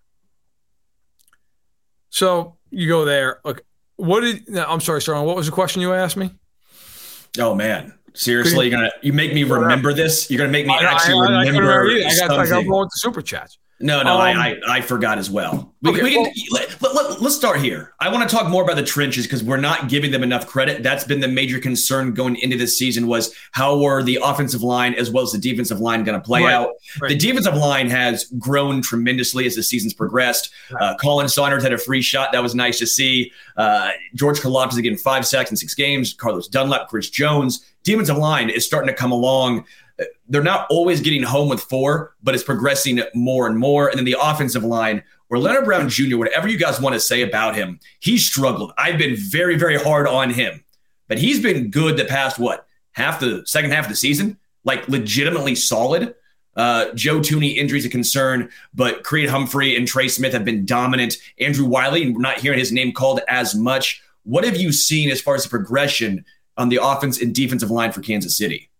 so you go there. Look, what did – I'm sorry, Sterling. What was the question you asked me? Oh, man. Seriously, you're gonna you make me remember this? You're gonna make me I, actually I, I, remember I, I, got, I got something. going with the super chats. No, no, um, I, I I forgot as well. We, okay, we can well, let, let, let, let's start here. I want to talk more about the trenches because we're not giving them enough credit. That's been the major concern going into this season was how were the offensive line as well as the defensive line going to play right, out. Right. The defensive line has grown tremendously as the season's progressed. Right. Uh, Colin Saunders had a free shot. That was nice to see. Uh, George Karlaftis again, five sacks in six games. Carlos Dunlap, Chris Jones. Defensive line is starting to come along. They're not always getting home with four, but it's progressing more and more. And then the offensive line, where Leonard Brown Junior, whatever you guys want to say about him, he's struggled. I've been very, very hard on him. But he's been good the past, what, half the second half of the season? Like legitimately solid. Uh, Joe Thuney, injuries a concern, but Creed Humphrey and Trey Smith have been dominant. Andrew Wiley, we're not hearing his name called as much. What have you seen as far as the progression on the offense and defensive line for Kansas City?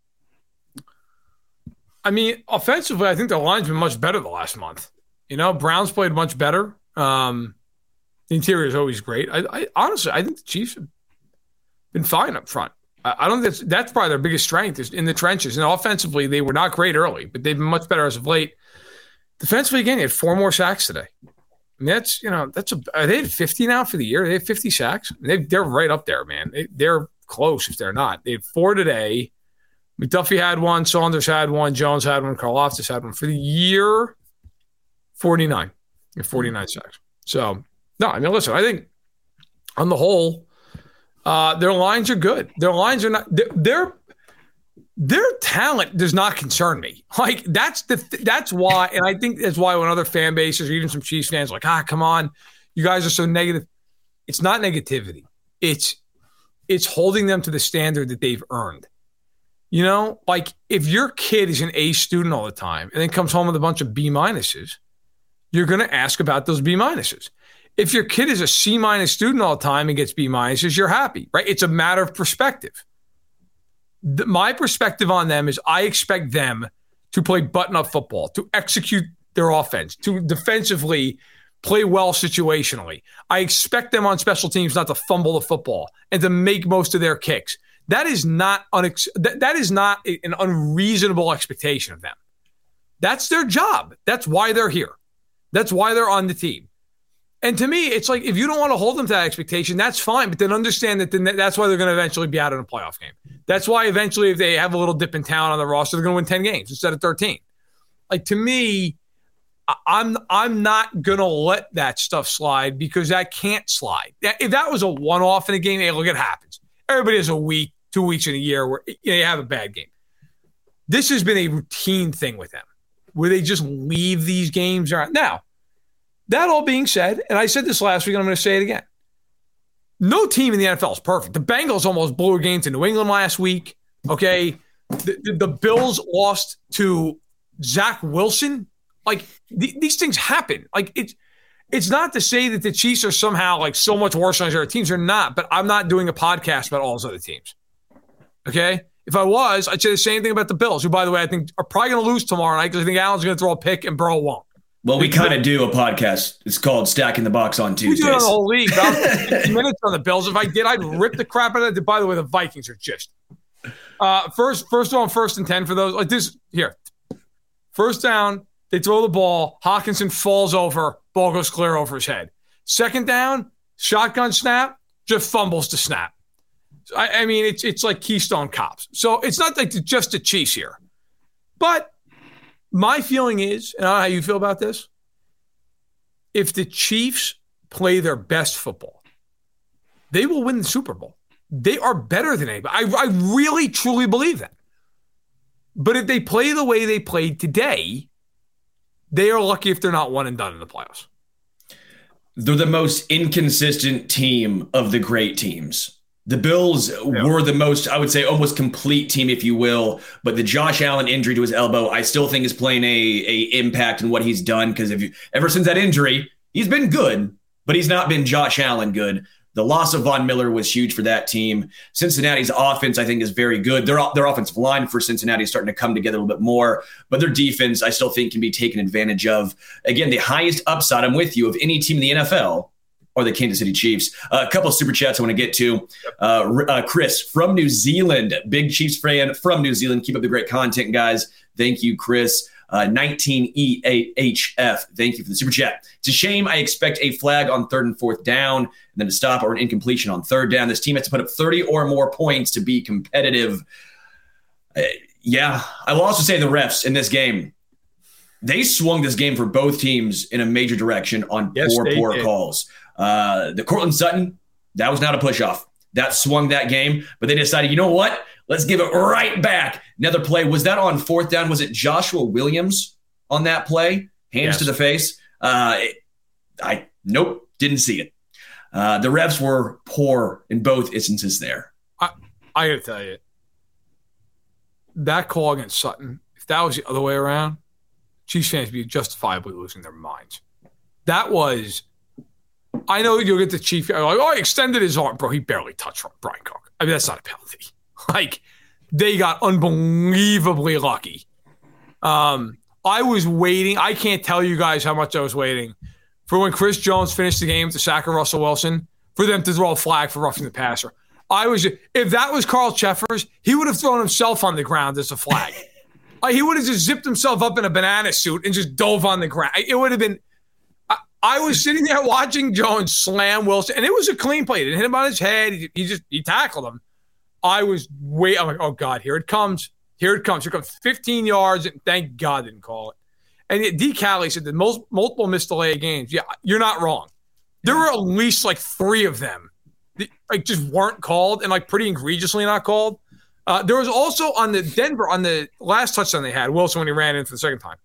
I mean, offensively, I think the line's been much better the last month. You know, Brown's played much better. Um, the interior is always great. I, I honestly, I think the Chiefs have been fine up front. I, I don't think that's, that's probably their biggest strength is in the trenches. And offensively, they were not great early, but they've been much better as of late. Defensively, again, they had four more sacks today. I mean, that's, you know, that's a, are they at fifty now for the year? They have fifty sacks. They, they're right up there, man. They, they're close if they're not. They had four today. McDuffie had one, Saunders had one, Jones had one, Karlaftis had one. For the year, forty-nine. forty-nine sacks. So, no, I mean, listen, I think on the whole, uh, their lines are good. Their lines are not – their their talent does not concern me. Like, that's the that's why – and I think that's why when other fan bases or even some Chiefs fans are like, ah, come on, you guys are so negative. It's not negativity. It's It's holding them to the standard that they've earned. You know, like if your kid is an A student all the time and then comes home with a bunch of B minuses, you're going to ask about those B minuses. If your kid is a C minus student all the time and gets B minuses, you're happy, right? It's a matter of perspective. The, my perspective on them is I expect them to play button-up football, to execute their offense, to defensively play well situationally. I expect them on special teams not to fumble the football and to make most of their kicks. That is not unex- that, that is not an unreasonable expectation of them. That's their job. That's why they're here. That's why they're on the team. And to me, it's like, if you don't want to hold them to that expectation, that's fine. But then understand that then that's why they're going to eventually be out in a playoff game. That's why eventually, if they have a little dip in talent on the roster, they're going to win ten games instead of thirteen. Like, to me, I'm I'm not going to let that stuff slide, because that can't slide. If that was a one-off in a game, hey, look, it happens. Everybody has a week, two weeks in a year where you know, you have a bad game. This has been a routine thing with them, where they just leave these games around. Now, that all being said, and I said this last week, and I'm going to say it again. No team in the N F L is perfect. The Bengals almost blew a game to New England last week. Okay. The, the, the Bills lost to Zach Wilson. Like, th- these things happen. Like, it's, it's not to say that the Chiefs are somehow like so much worse than these other teams. They're not, but I'm not doing a podcast about all those other teams. Okay. If I was, I'd say the same thing about the Bills, who, by the way, I think are probably going to lose tomorrow night, because I think Allen's going to throw a pick and Burrow won't. Well, we kind of do a podcast. It's called Stacking the Box on Tuesdays. We do it on the whole league. About fifteen minutes on the Bills. If I did, I'd rip the crap out of it. By the way, the Vikings are just uh, first. First of all, first and ten for those like this. Here, first down, they throw the ball. Hawkinson falls over. Ball goes clear over his head. Second down, shotgun snap, just fumbles to snap. I, I mean, it's it's like Keystone Cops. So it's not like just the Chiefs here, but. My feeling is, and I don't know how you feel about this, if the Chiefs play their best football, they will win the Super Bowl. They are better than anybody. I, I really, truly believe that. But if they play the way they played today, they are lucky if they're not one and done in the playoffs. They're the most inconsistent team of the great teams. The Bills yeah. were the most, I would say, almost complete team, if you will. But the Josh Allen injury to his elbow, I still think is playing a, a impact in what he's done. Because if you ever since that injury, he's been good, but he's not been Josh Allen good. The loss of Von Miller was huge for that team. Cincinnati's offense, I think, is very good. Their, their offensive line for Cincinnati is starting to come together a little bit more. But their defense, I still think, can be taken advantage of. Again, the highest upside, I'm with you, of any team in the N F L or the Kansas City Chiefs. Uh, a couple of super chats I want to get to. Uh, uh, Chris from New Zealand, big Chiefs fan from New Zealand. Keep up the great content, guys. Thank you, Chris. Uh, nineteen E H F. Thank you for the super chat. It's a shame I expect a flag on third and fourth down and then to stop or an incompletion on third down. This team has to put up thirty or more points to be competitive. Uh, yeah, I will also say the refs in this game, they swung this game for both teams in a major direction on yes, poor, poor did. calls. Uh, the Cortland Sutton, that was not a push-off. That swung that game, but they decided, you know what? Let's give it right back. Another play. Was that on fourth down? Was it Joshua Williams on that play? Hands yes. to the face. Uh, I nope, didn't see it. Uh, the refs were poor in both instances there. I, I got to tell you, that call against Sutton, if that was the other way around, Chiefs fans would be justifiably losing their minds. That was, I know you'll get the Chief, like, oh, he extended his arm. Bro, he barely touched Brian Cook. I mean, that's not a penalty. Like, they got unbelievably lucky. Um, I was waiting. I can't tell you guys how much I was waiting for when Chris Jones finished the game with the sack of Russell Wilson for them to throw a flag for roughing the passer. I was, if that was Carl Cheffers, he would have thrown himself on the ground as a flag. Like, he would have just zipped himself up in a banana suit and just dove on the ground. It would have been. I, I was sitting there watching Jones slam Wilson, and it was a clean play. It didn't hit him on his head. He, he just he tackled him. I was wait. I'm like, oh God, here it comes. Here it comes. Here comes fifteen yards, and thank God didn't call it. And D. Cali said that most multiple missed delay games. Yeah, you're not wrong. There were at least like three of them that like just weren't called and like pretty egregiously not called. Uh, there was also on the Denver on the last touchdown they had Wilson when he ran in for the second time.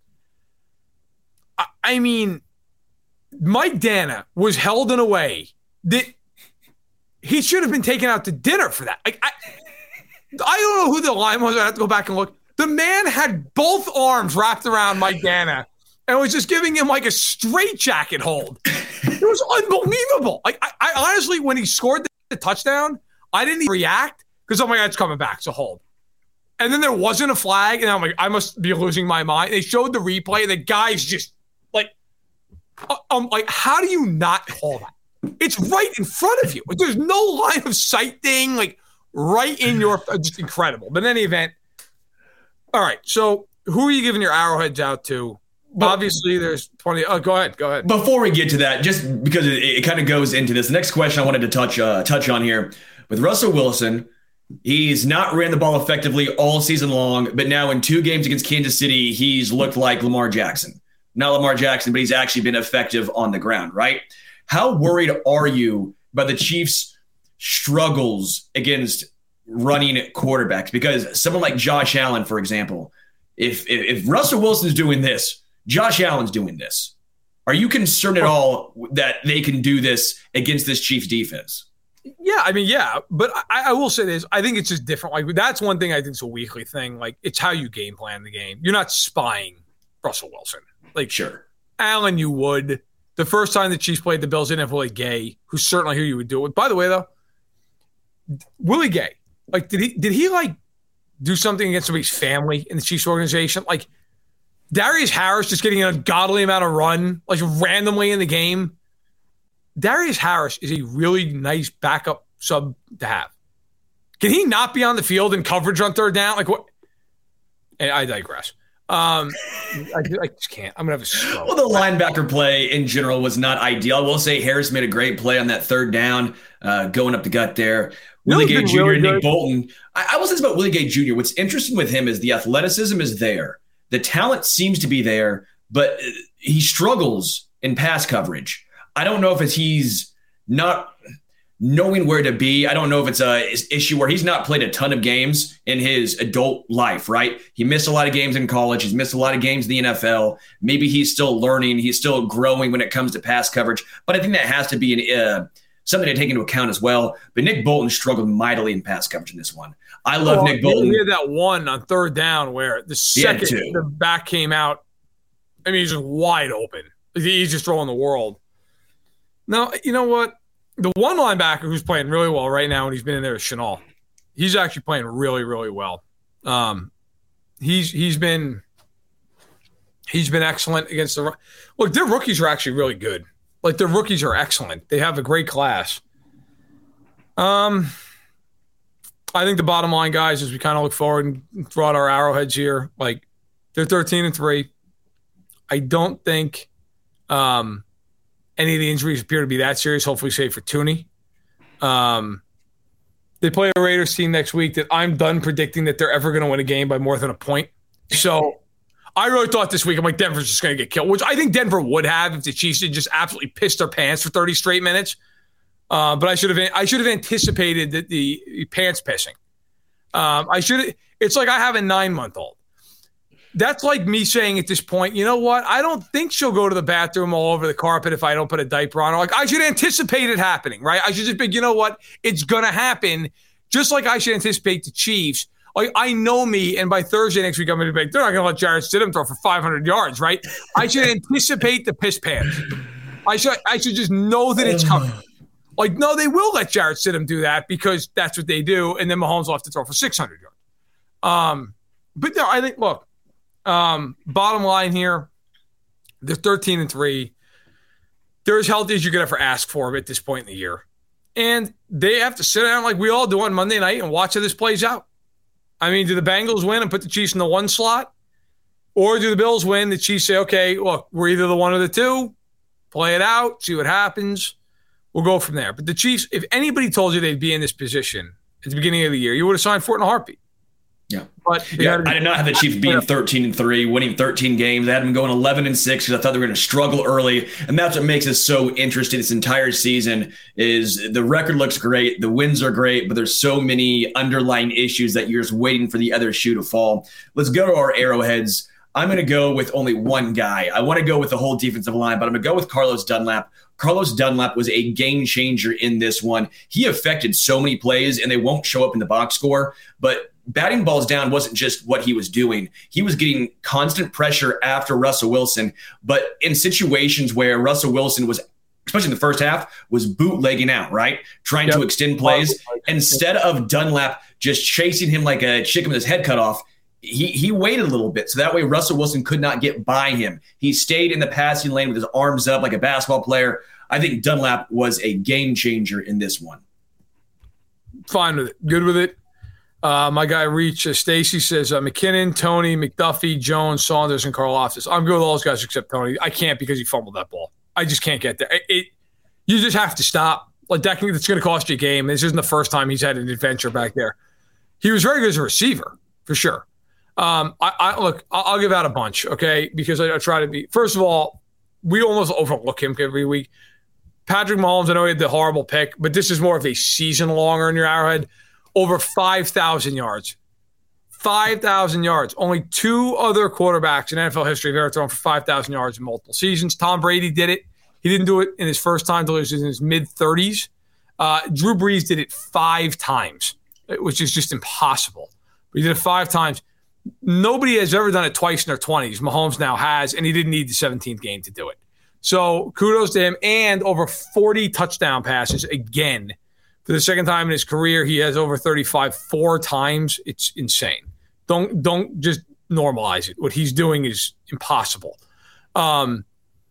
I, I mean, Mike Dana was held in a way that he should have been taken out to dinner for that. Like, I, I don't know who the line was. I have to go back and look. The man had both arms wrapped around Mike Dana and was just giving him like a straitjacket hold. It was unbelievable. Like, I, I honestly, when he scored the, the touchdown, I didn't even react because, oh my God, it's coming back. So hold. And then there wasn't a flag, and I'm like, I must be losing my mind. They showed the replay. The guy's just like, um, like, how do you not call that? It's right in front of you. Like, there's no line of sight thing, like right in your, just incredible. But in any event, all right. So who are you giving your arrowheads out to? But, obviously, there's twenty. Oh, go ahead. Go ahead. Before we get to that, just because it, it kind of goes into this, the next question I wanted to touch uh, touch on here with Russell Wilson. He's not ran the ball effectively all season long, but now in two games against Kansas City, he's looked like Lamar Jackson. Not Lamar Jackson, but he's actually been effective on the ground, right? How worried are you by the Chiefs' struggles against running quarterbacks? Because someone like Josh Allen, for example, if if, if Russell Wilson's doing this, Josh Allen's doing this. Are you concerned at all that they can do this against this Chiefs defense? Yeah, I mean, yeah, but I, I will say this. I think it's just different. Like, that's one thing I think is a weekly thing. Like, it's how you game plan the game. You're not spying Russell Wilson. Like, sure, Allen, you would. The first time the Chiefs played the Bills, they didn't have Willie Gay, who's certainly who you would do it with. By the way, though, Willie Gay, like, did he did he like do something against somebody's family in the Chiefs organization? Like, Darius Harris just getting a godly amount of run, like randomly in the game. Darius Harris is a really nice backup sub to have. Can he not be on the field in coverage on third down? Like what? And I digress. Um, I, I just can't. I'm gonna have a stroke. Well, the linebacker play in general was not ideal. I will say Harris made a great play on that third down, uh, going up the gut there. Willie Gay Junior really and Nick Bolton. I, I will say this about Willie Gay Junior What's interesting with him is the athleticism is there. The talent seems to be there, but he struggles in pass coverage. I don't know if it's he's not knowing where to be. I don't know if it's a issue where he's not played a ton of games in his adult life, right? He missed a lot of games in college. He's missed a lot of games in the N F L. Maybe he's still learning. He's still growing when it comes to pass coverage. But I think that has to be an, uh, something to take into account as well. But Nick Bolton struggled mightily in pass coverage in this one. I love well, Nick Bolton. He had that one on third down where the second the back came out, I mean, he's just wide open. He's just throwing the world. Now, you know what? The one linebacker who's playing really well right now, and he's been in there, is Chenal. He's actually playing really, really well. Um, he's he's been he's been excellent against the – look, their rookies are actually really good. Like, their rookies are excellent. They have a great class. Um, I think the bottom line, guys, as we kind of look forward and throw out our arrowheads here, like, they're thirteen and three. I don't think um, – any of the injuries appear to be that serious, hopefully save for Tooney. Um, they play a Raiders team next week that I'm done predicting that they're ever going to win a game by more than a point. So I really thought this week, I'm like, Denver's just going to get killed, which I think Denver would have if the Chiefs had just absolutely pissed their pants for thirty straight minutes. Uh, but I should have I should have anticipated that the, the pants pissing. Um, I should. It's like I have a nine-month-old. That's like me saying at this point, you know what? I don't think she'll go to the bathroom all over the carpet if I don't put a diaper on her. Like, I should anticipate it happening, right? I should just be, you know what? It's going to happen. Just like I should anticipate the Chiefs. Like, I know me, and by Thursday next week, I'm going to be like, they're not going to let Jarrett Stidham throw for five hundred yards, right? I should anticipate the piss pants. I should, I should just know that it's coming. Like, no, they will let Jarrett Stidham do that because that's what they do, and then Mahomes will have to throw for six hundred yards. Um, but no, I think, look, Um, bottom line here, they're thirteen and three. They're as healthy as you could ever ask for at this point in the year. And they have to sit down like we all do on Monday night and watch how this plays out. I mean, do the Bengals win and put the Chiefs in the one slot? Or do the Bills win? The Chiefs say, okay, look, we're either the one or the two. Play it out, see what happens. We'll go from there. But the Chiefs, if anybody told you they'd be in this position at the beginning of the year, you would have signed for it in a heartbeat. Yeah, but yeah, I did not have the Chiefs being thirteen and three, winning thirteen games. I had them going eleven and six because I thought they were going to struggle early, and that's what makes it so interesting. This entire season is the record looks great, the wins are great, but there's so many underlying issues that you're just waiting for the other shoe to fall. Let's go to our arrowheads. I'm going to go with only one guy. I want to go with the whole defensive line, but I'm going to go with Carlos Dunlap. Carlos Dunlap was a game changer in this one. He affected so many plays, and they won't show up in the box score, but batting balls down wasn't just what he was doing. He was getting constant pressure after Russell Wilson, but in situations where Russell Wilson was, especially in the first half, was bootlegging out, right? Trying yep. to extend plays. Instead of Dunlap just chasing him like a chicken with his head cut off, he he waited a little bit. So that way Russell Wilson could not get by him. He stayed in the passing lane with his arms up like a basketball player. I think Dunlap was a game changer in this one. Fine with it. Good with it. Uh, my guy Reach, uh, Stacy says uh, McKinnon, Tony, McDuffie, Jones, Saunders, and Karlaftis. I'm good with all those guys except Tony. I can't because he fumbled that ball. I just can't get there. It, it you just have to stop. Like that, it's going to cost you a game. This isn't the first time he's had an adventure back there. He was very good as a receiver for sure. Um, I, I look, I'll, I'll give out a bunch, okay, because I, I try to be. First of all, we almost overlook him every week. Patrick Mahomes, I know he had the horrible pick, but this is more of a season longer in your Arrowhead. Over five thousand yards. five thousand yards. Only two other quarterbacks in N F L history have ever thrown for five thousand yards in multiple seasons. Tom Brady did it. He didn't do it in his first time until he was in his mid-thirties. Uh, Drew Brees did it five times, which is just impossible. But he did it five times. Nobody has ever done it twice in their twenties. Mahomes now has, and he didn't need the seventeenth game to do it. So kudos to him. And over forty touchdown passes again. For the second time in his career, he has over thirty-five four times. It's insane. Don't don't just normalize it. What he's doing is impossible. Um,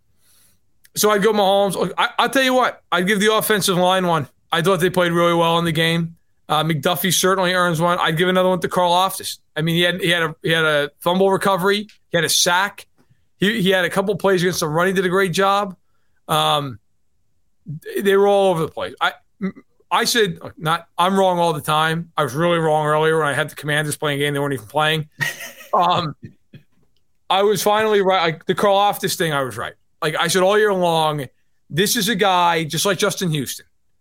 so I'd go Mahomes. I, I'll tell you what. I'd give the offensive line one. I thought they played really well in the game. Uh, McDuffie certainly earns one. I'd give another one to Karlaftis. I mean, he had he had a he had a fumble recovery. He had a sack. He he had a couple plays against the run. He did a great job. Um, they were all over the place. I. I said, not. I'm wrong all the time. I was really wrong earlier when I had the Commanders playing a game they weren't even playing. Um, I was finally right. Like the Karlaftis thing, I was right. Like I said all year long, this is a guy just like Justin Houston.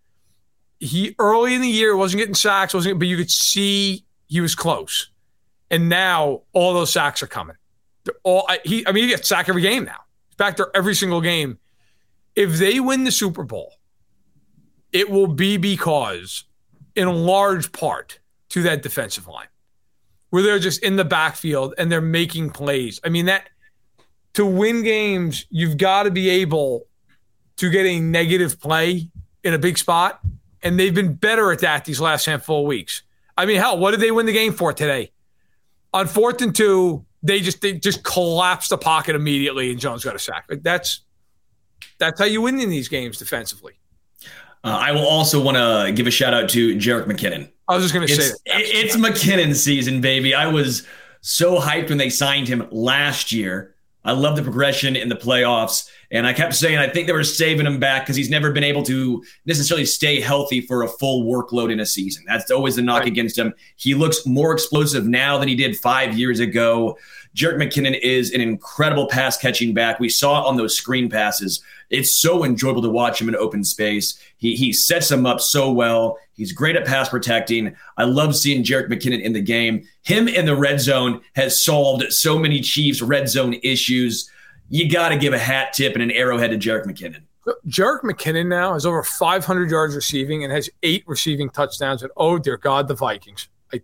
He early in the year wasn't getting sacks, wasn't, but you could see he was close. And now all those sacks are coming. They're all. I, he, I mean, he gets sacked every game now. He's back there every single game. If they win the Super Bowl, it will be because, in large part, to that defensive line, where they're just in the backfield and they're making plays. I mean, that to win games, you've got to be able to get a negative play in a big spot, and they've been better at that these last handful of weeks. I mean, hell, what did they win the game for today? On fourth and two, they just they just collapsed the pocket immediately, and Jones got a sack. That's that's how you win in these games defensively. Uh, I will also want to give a shout out to Jerick McKinnon. I was just going to say that. It's McKinnon season, baby. I was so hyped when they signed him last year. I love the progression in the playoffs. And I kept saying I think they were saving him back because he's never been able to necessarily stay healthy for a full workload in a season. That's always the knock right. against him. He looks more explosive now than he did five years ago. Jerick McKinnon is an incredible pass-catching back. We saw it on those screen passes. It's so enjoyable to watch him in open space. He he sets them up so well. He's great at pass protecting. I love seeing Jerick McKinnon in the game. Him in the red zone has solved so many Chiefs red zone issues. You got to give a hat tip and an arrowhead to Jerick McKinnon. Jerick McKinnon now has over five hundred yards receiving and has eight receiving touchdowns. And oh dear God, the Vikings. I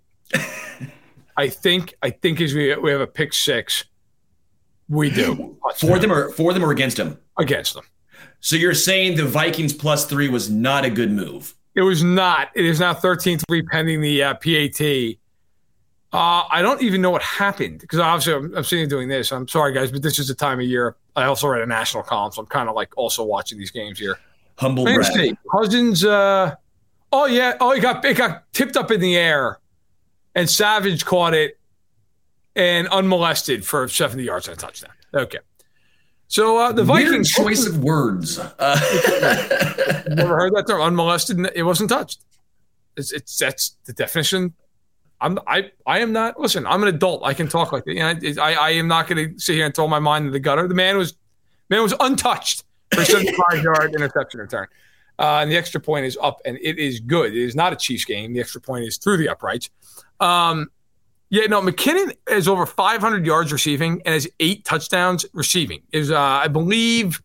I think I think as we we have a pick six, we do for them or for them or against them. Against them. So you're saying the Vikings plus three was not a good move? It was not. It is now thirteen three pending the uh, P A T. Uh, I don't even know what happened because obviously I'm, I'm sitting here doing this. I'm sorry, guys, but this is the time of year. I also read a national column, so I'm kind of like also watching these games here. Humble brag. Cousins, uh, oh, yeah. Oh, it got, it got tipped up in the air, and Savage caught it and unmolested for seventy yards and a touchdown. Okay. So uh, the Vikings. Weird choice of words. Uh. Never heard that term. Unmolested. It wasn't touched. It's, it's that's the definition. I'm I I am not. Listen, I'm an adult. I can talk like that. You know, I I am not going to sit here and throw my mind in the gutter. The man was man was untouched for a seventy-five yard interception return. Uh, and the extra point is up, and it is good. It is not a Chiefs game. The extra point is through the uprights. Um, yeah, no, McKinnon has over five hundred yards receiving and has eight touchdowns receiving. Is uh, I believe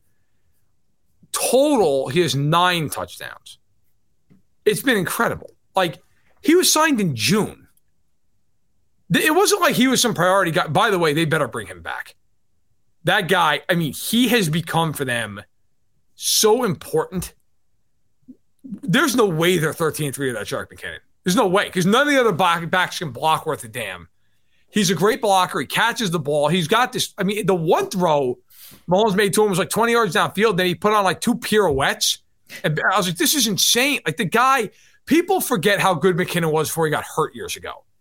total he has nine touchdowns. It's been incredible. Like he was signed in June. It wasn't like he was some priority guy. By the way, they better bring him back. That guy, I mean, he has become for them so important. There's no way they're thirteen three without Jerick McKinnon. There's no way because none of the other back, backs can block worth a damn. He's a great blocker. He catches the ball. He's got this. I mean, the one throw Mahomes made to him was like twenty yards downfield. Then he put on like two pirouettes. And I was like, this is insane. Like the guy, people forget how good McKinnon was before he got hurt years ago.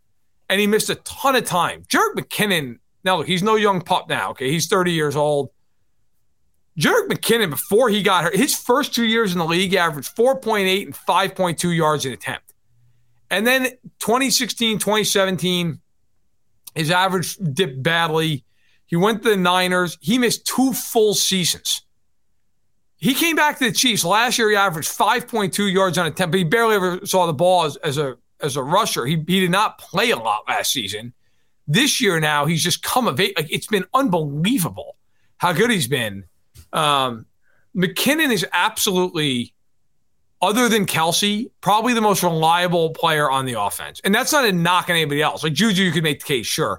and he missed a ton of time. Jerick McKinnon, now look, he's no young pup now, okay? He's thirty years old. Jerick McKinnon, before he got hurt, his first two years in the league averaged four point eight and five point two yards an attempt. And then twenty sixteen, twenty seventeen, his average dipped badly. He went to the Niners. He missed two full seasons. He came back to the Chiefs. Last year, he averaged five point two yards on attempt, but he barely ever saw the ball as, as a as a rusher. He, he did not play a lot last season. This year now, he's just come of age. Like, it's been unbelievable how good he's been. Um, McKinnon is absolutely, other than Kelsey, probably the most reliable player on the offense. And that's not a knock on anybody else. Like Juju, you could make the case, sure.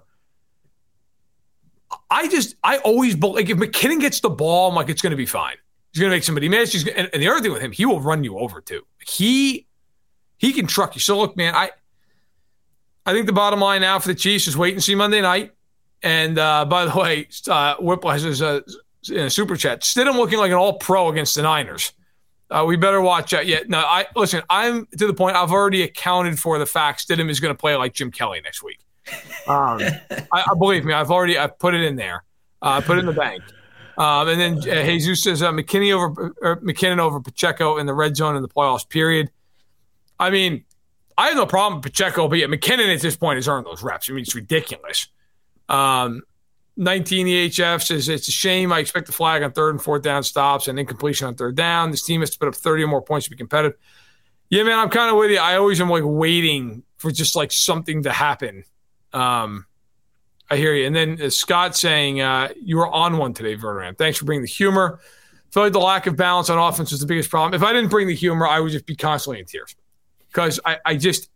I just, I always, like if McKinnon gets the ball, I'm like, it's going to be fine. He's going to make somebody miss. He's gonna, and, and the other thing with him, he will run you over too. He, he can truck you. So look, man, I, I think the bottom line now for the Chiefs is wait and see Monday night. And uh, by the way, uh, Whiplash is a, in a super chat. Stidham looking like an all-pro against the Niners. Uh, we better watch out. Yeah, no, I listen. I'm to the point. I've already accounted for the fact Stidham is going to play like Jim Kelly next week. Um, I, I believe me. I've already. I've put it in there. Uh, put it in the bank. Um, and then uh, Jesus says uh, McKinney over or McKinnon over Pacheco in the red zone in the playoffs. Period. I mean, I have no problem with Pacheco, but yeah, McKinnon at this point has earned those reps. I mean, it's ridiculous. Um, nineteen E H F says it's a shame. I expect the flag on third and fourth down stops and incompletion on third down. This team has to put up thirty or more points to be competitive. Yeah, man, I'm kind of with you. I always am like waiting for just like something to happen. Um, I hear you. And then uh, Scott saying uh, you were on one today, Verderam. Thanks for bringing the humor. I feel like the lack of balance on offense was the biggest problem. If I didn't bring the humor, I would just be constantly in tears because I, I just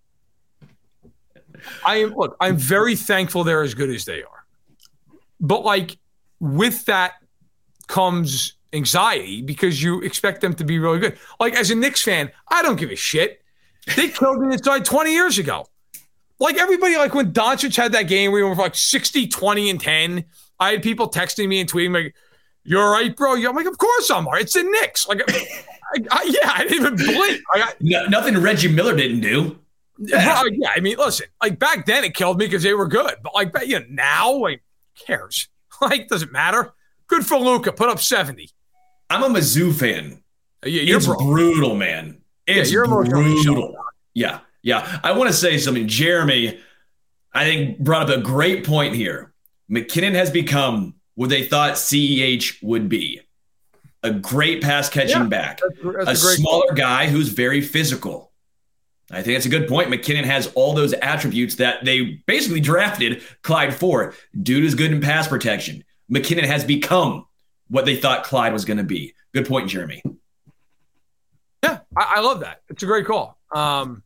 I am look. I'm very thankful they're as good as they are. But, like, with that comes anxiety because you expect them to be really good. Like, as a Knicks fan, I don't give a shit. They killed me inside twenty years ago. Like, everybody, like, when Doncic had that game where we were like sixty, twenty, and ten, I had people texting me and tweeting, like, you're all right, bro? I'm like, of course I'm all right. It's the Knicks. Like, I, I, yeah, I didn't even blink. I got, no, nothing Reggie Miller didn't do. Yeah. yeah, I mean, listen, like, back then it killed me because they were good. But, like, you know, now, like, cares? Like, doesn't matter. Good for Luka. Put up seventy. I'm a Mizzou fan. Yeah, you're it's bro. brutal, man. It's yeah, you're brutal. Yeah, yeah. I want to say something. Jeremy, I think, brought up a great point here. McKinnon has become what they thought C E H would be. A great pass-catching yeah, back. That's, that's a, a smaller point. Guy who's very physical. I think that's a good point. McKinnon has all those attributes that they basically drafted Clyde for. Dude is good in pass protection. McKinnon has become what they thought Clyde was going to be. Good point, Jeremy. Yeah, I, I love that. It's a great call. Um,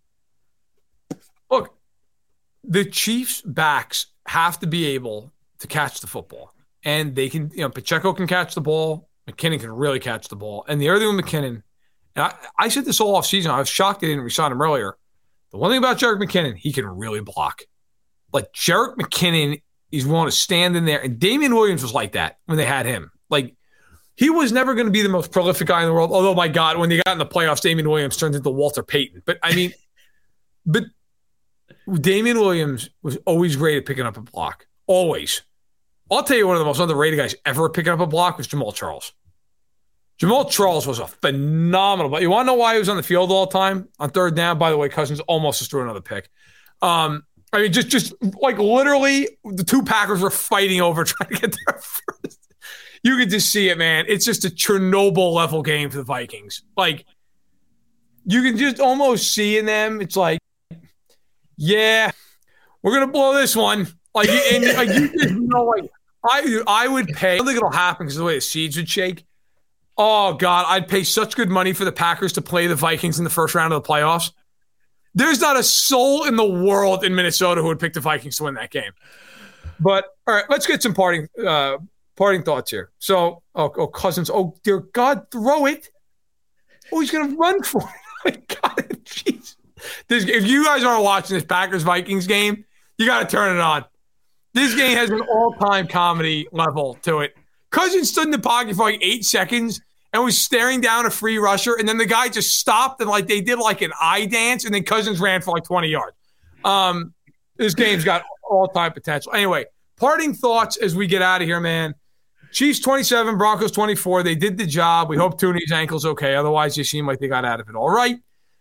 look, the Chiefs' backs have to be able to catch the football. And they can, you know, Pacheco can catch the ball. McKinnon can really catch the ball. And the other thing with McKinnon, and I, I said this all offseason. I was shocked they didn't resign him earlier. The one thing about Jerick McKinnon, he can really block. Like, Jerick McKinnon is willing to stand in there. And Damian Williams was like that when they had him. Like, he was never going to be the most prolific guy in the world. Although, my God, when they got in the playoffs, Damian Williams turned into Walter Payton. But, I mean, but Damian Williams was always great at picking up a block. Always. I'll tell you one of the most underrated guys ever picking up a block was Jamal Charles. Jamal Charles was a phenomenal, but you want to know why he was on the field all the time? On third down, by the way, Cousins almost just threw another pick. Um, I mean, just, just like literally the two Packers were fighting over trying to get there first. You could just see it, man. It's just a Chernobyl level game for the Vikings. Like, you can just almost see in them, it's like, yeah, we're going to blow this one. Like, and like, you just know, like, I, I would pay, I don't think it'll happen because of the way the seeds would shake. Oh, God, I'd pay such good money for the Packers to play the Vikings in the first round of the playoffs. There's not a soul in the world in Minnesota who would pick the Vikings to win that game. But, all right, let's get some parting uh, parting thoughts here. So, oh, oh, Cousins, oh, dear God, throw it. Oh, he's going to run for it. Oh, my God, jeez. This, if you guys aren't watching this Packers-Vikings game, you got to turn it on. This game has an all-time comedy level to it. Cousins stood in the pocket for like eight seconds and was staring down a free rusher, and then the guy just stopped and like they did like an eye dance, and then Cousins ran for like twenty yards. Um, This game's got all-time potential. Anyway, parting thoughts as we get out of here, man. Chiefs twenty-seven, Broncos twenty-four. They did the job. We hope Tooney's ankle's okay. Otherwise, they seem like they got out of it all right.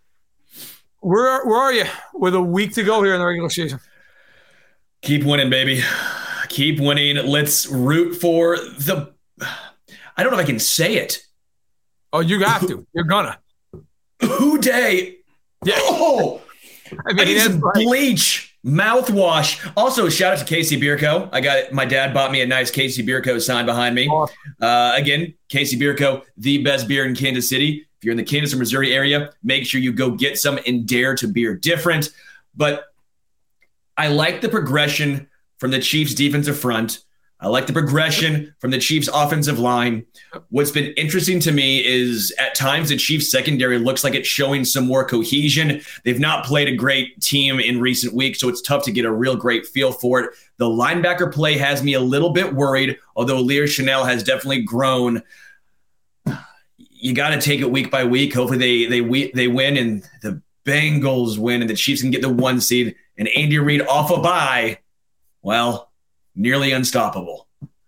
Where, where are you with a week to go here in the regular season? Keep winning, baby. Keep winning. Let's root for the – I don't know if I can say it. Oh, you have to. You're gonna. Who day? Yeah. Oh, I mean, I need some right. bleach, mouthwash. Also, shout out to Casey Bierko. I got my dad bought me a nice Casey Bierko sign behind me. Awesome. Uh, again, Casey Bierko, the best beer in Kansas City. If you're in the Kansas or Missouri area, make sure you go get some and dare to beer different. But I like the progression from the Chiefs' defensive front. I like the progression from the Chiefs' offensive line. What's been interesting to me is at times the Chiefs' secondary looks like it's showing some more cohesion. They've not played a great team in recent weeks, so it's tough to get a real great feel for it. The linebacker play has me a little bit worried, although Lear Chanel has definitely grown. You got to take it week by week. Hopefully they they they win and the Bengals win and the Chiefs can get the one seed and Andy Reid off a bye. Well, nearly unstoppable.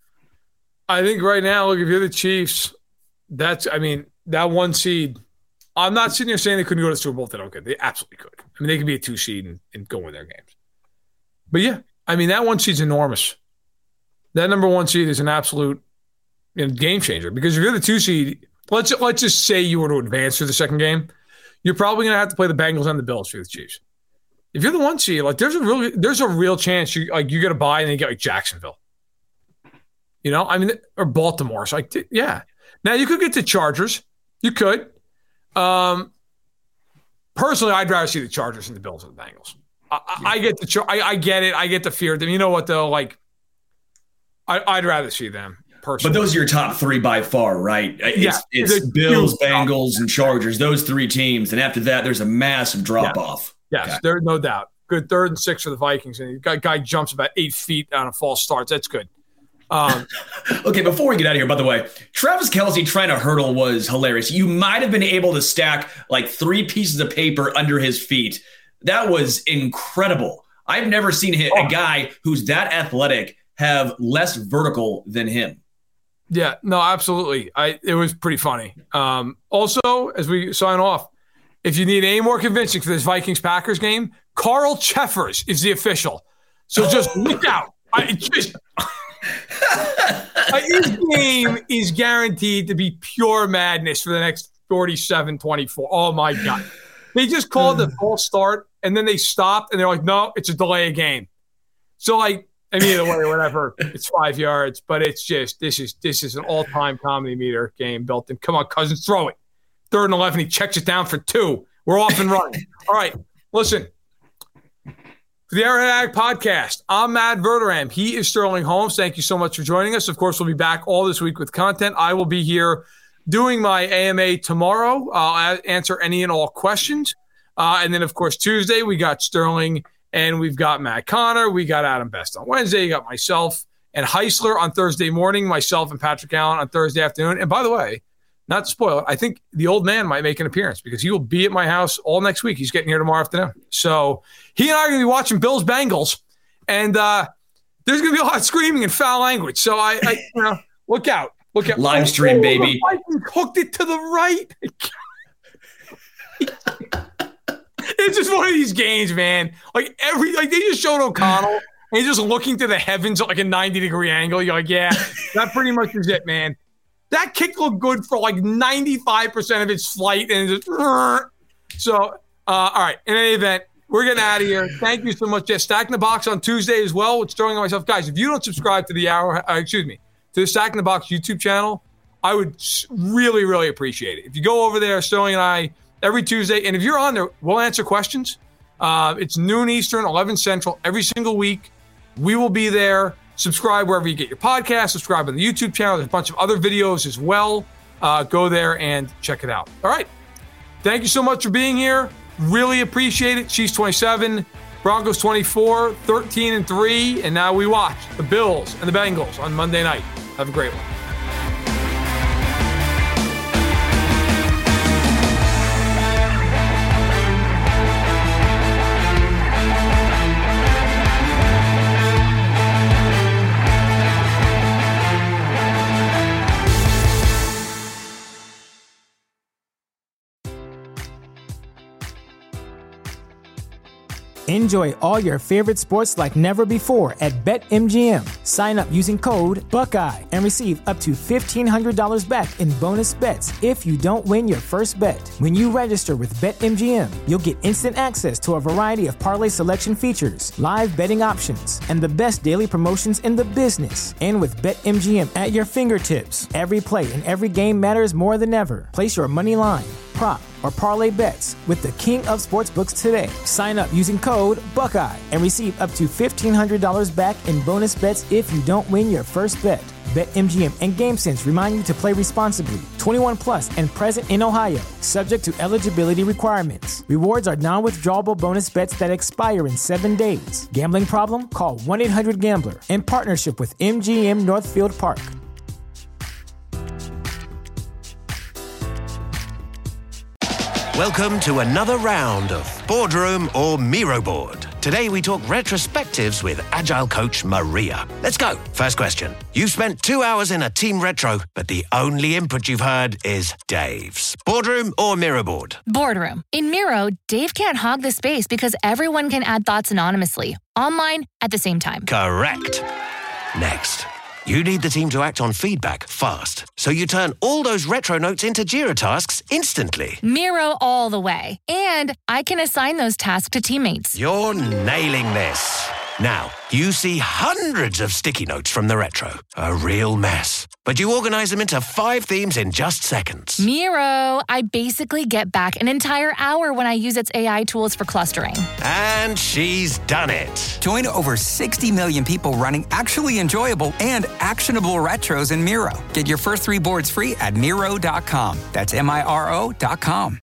I think right now, look, if you're the Chiefs, that's, I mean, that one seed, I'm not sitting here saying they couldn't go to the Super Bowl if they don't get it. They absolutely could. I mean, they could be a two seed and, and go win their games. But yeah, I mean, that one seed's enormous. That number one seed is an absolute you know, game changer because if you're the two seed, let's, let's just say you were to advance through the second game, you're probably going to have to play the Bengals and the Bills for the Chiefs. If you're the one seed, like there's a real there's a real chance you like you get a bye and then you get like Jacksonville. You know, I mean, or Baltimore. So like, yeah. Now you could get the Chargers. You could. Um, personally, I'd rather see the Chargers than the Bills and the Bengals. I, yeah. I get the Char- I, I get it. I get the fear of them. You know what though? Like, I, I'd rather see them personally. But those are your top three by far, right? It's, yeah, it's Bills, Bengals, and Chargers. Those three teams, and after that, there's a massive drop yeah. off. Yes, okay. There's no doubt. Good third and six for the Vikings. And the guy jumps about eight feet on a false start. That's good. Um, okay, before we get out of here, by the way, Travis Kelce trying to hurdle was hilarious. You might have been able to stack like three pieces of paper under his feet. That was incredible. I've never seen a guy who's that athletic have less vertical than him. Yeah, no, absolutely. I It was pretty funny. Um, also, as we sign off, if you need any more convincing for this Vikings-Packers game, Carl Cheffers is the official. So just look out. I just His game is guaranteed to be pure madness for the next forty-seven twenty-four. Oh, my God. They just called the false start, and then they stopped, and they're like, no, it's a delay of game. So, like, I mean, either way, whatever, it's five yards, but it's just, this is this is an all-time comedy meter game built in. Come on, Cousins, throw it. Third and eleven, he checks it down for two. We're off and running. All right, listen. For the Arrowhead Ag Podcast, I'm Matt Verderam. He is Sterling Holmes. Thank you so much for joining us. Of course, we'll be back all this week with content. I will be here doing my A M A tomorrow. I'll answer any and all questions. Uh, and then, of course, Tuesday, we got Sterling and we've got Matt Connor. We got Adam Best on Wednesday. You got myself and Heisler on Thursday morning, myself and Patrick Allen on Thursday afternoon. And by the way, not to spoil it, I think the old man might make an appearance because he will be at my house all next week. He's getting here tomorrow afternoon. So he and I are going to be watching Bills Bengals, and uh, there's going to be a lot of screaming and foul language. So I, I you know, look out. Look out. Live stream, oh, baby. Hooked it to the right. It's just one of these games, man. Like every, like they just showed O'Connell, and he's just looking to the heavens at like a ninety degree angle. You're like, yeah, that pretty much is it, man. That kick looked good for like ninety-five percent of its flight. And just, so, uh, all right. In any event, we're getting out of here. Thank you so much. Yeah, Stack in the Box on Tuesday as well with Sterling and myself. Guys, if you don't subscribe to the hour, uh, excuse me, to the Stack in the Box YouTube channel, I would really, really appreciate it. If you go over there, Sterling and I, every Tuesday, and if you're on there, we'll answer questions. Uh, it's noon Eastern, eleven Central, every single week. We will be there. Subscribe wherever you get your podcast. Subscribe on the YouTube channel. There's a bunch of other videos as well. Uh, go there and check it out. All right. Thank you so much for being here. Really appreciate it. Chiefs twenty-seven, Broncos twenty-four, thirteen and three. And now we watch the Bills and the Bengals on Monday night. Have a great one. Enjoy all your favorite sports like never before at BetMGM. Sign up using code Buckeye and receive up to fifteen hundred dollars back in bonus bets if you don't win your first bet. When you register with BetMGM, you'll get instant access to a variety of parlay selection features, live betting options, and the best daily promotions in the business. And with BetMGM at your fingertips, every play and every game matters more than ever. Place your money line, prop, or parlay bets with the king of sportsbooks today. Sign up using code Buckeye and receive up to fifteen hundred dollars back in bonus bets if you don't win your first bet. BetMGM and GameSense remind you to play responsibly. twenty-one plus and present in Ohio, subject to eligibility requirements. Rewards are non-withdrawable bonus bets that expire in seven days. Gambling problem? Call one eight hundred gambler in partnership with M G M Northfield Park. Welcome to another round of Boardroom or Miro Board. Today we talk retrospectives with Agile coach Maria. Let's go. First question. You've spent two hours in a team retro, but the only input you've heard is Dave's. Boardroom or Miro Board? Boardroom. In Miro, Dave can't hog the space because everyone can add thoughts anonymously, online, at the same time. Correct. Next. You need the team to act on feedback fast, so you turn all those retro notes into Jira tasks instantly. Miro all the way. And I can assign those tasks to teammates. You're nailing this. Now, you see hundreds of sticky notes from the retro. A real mess. But you organize them into five themes in just seconds. Miro, I basically get back an entire hour when I use its A I tools for clustering. And she's done it. Join over sixty million people running actually enjoyable and actionable retros in Miro. Get your first three boards free at Miro dot com. That's M I R O dot com.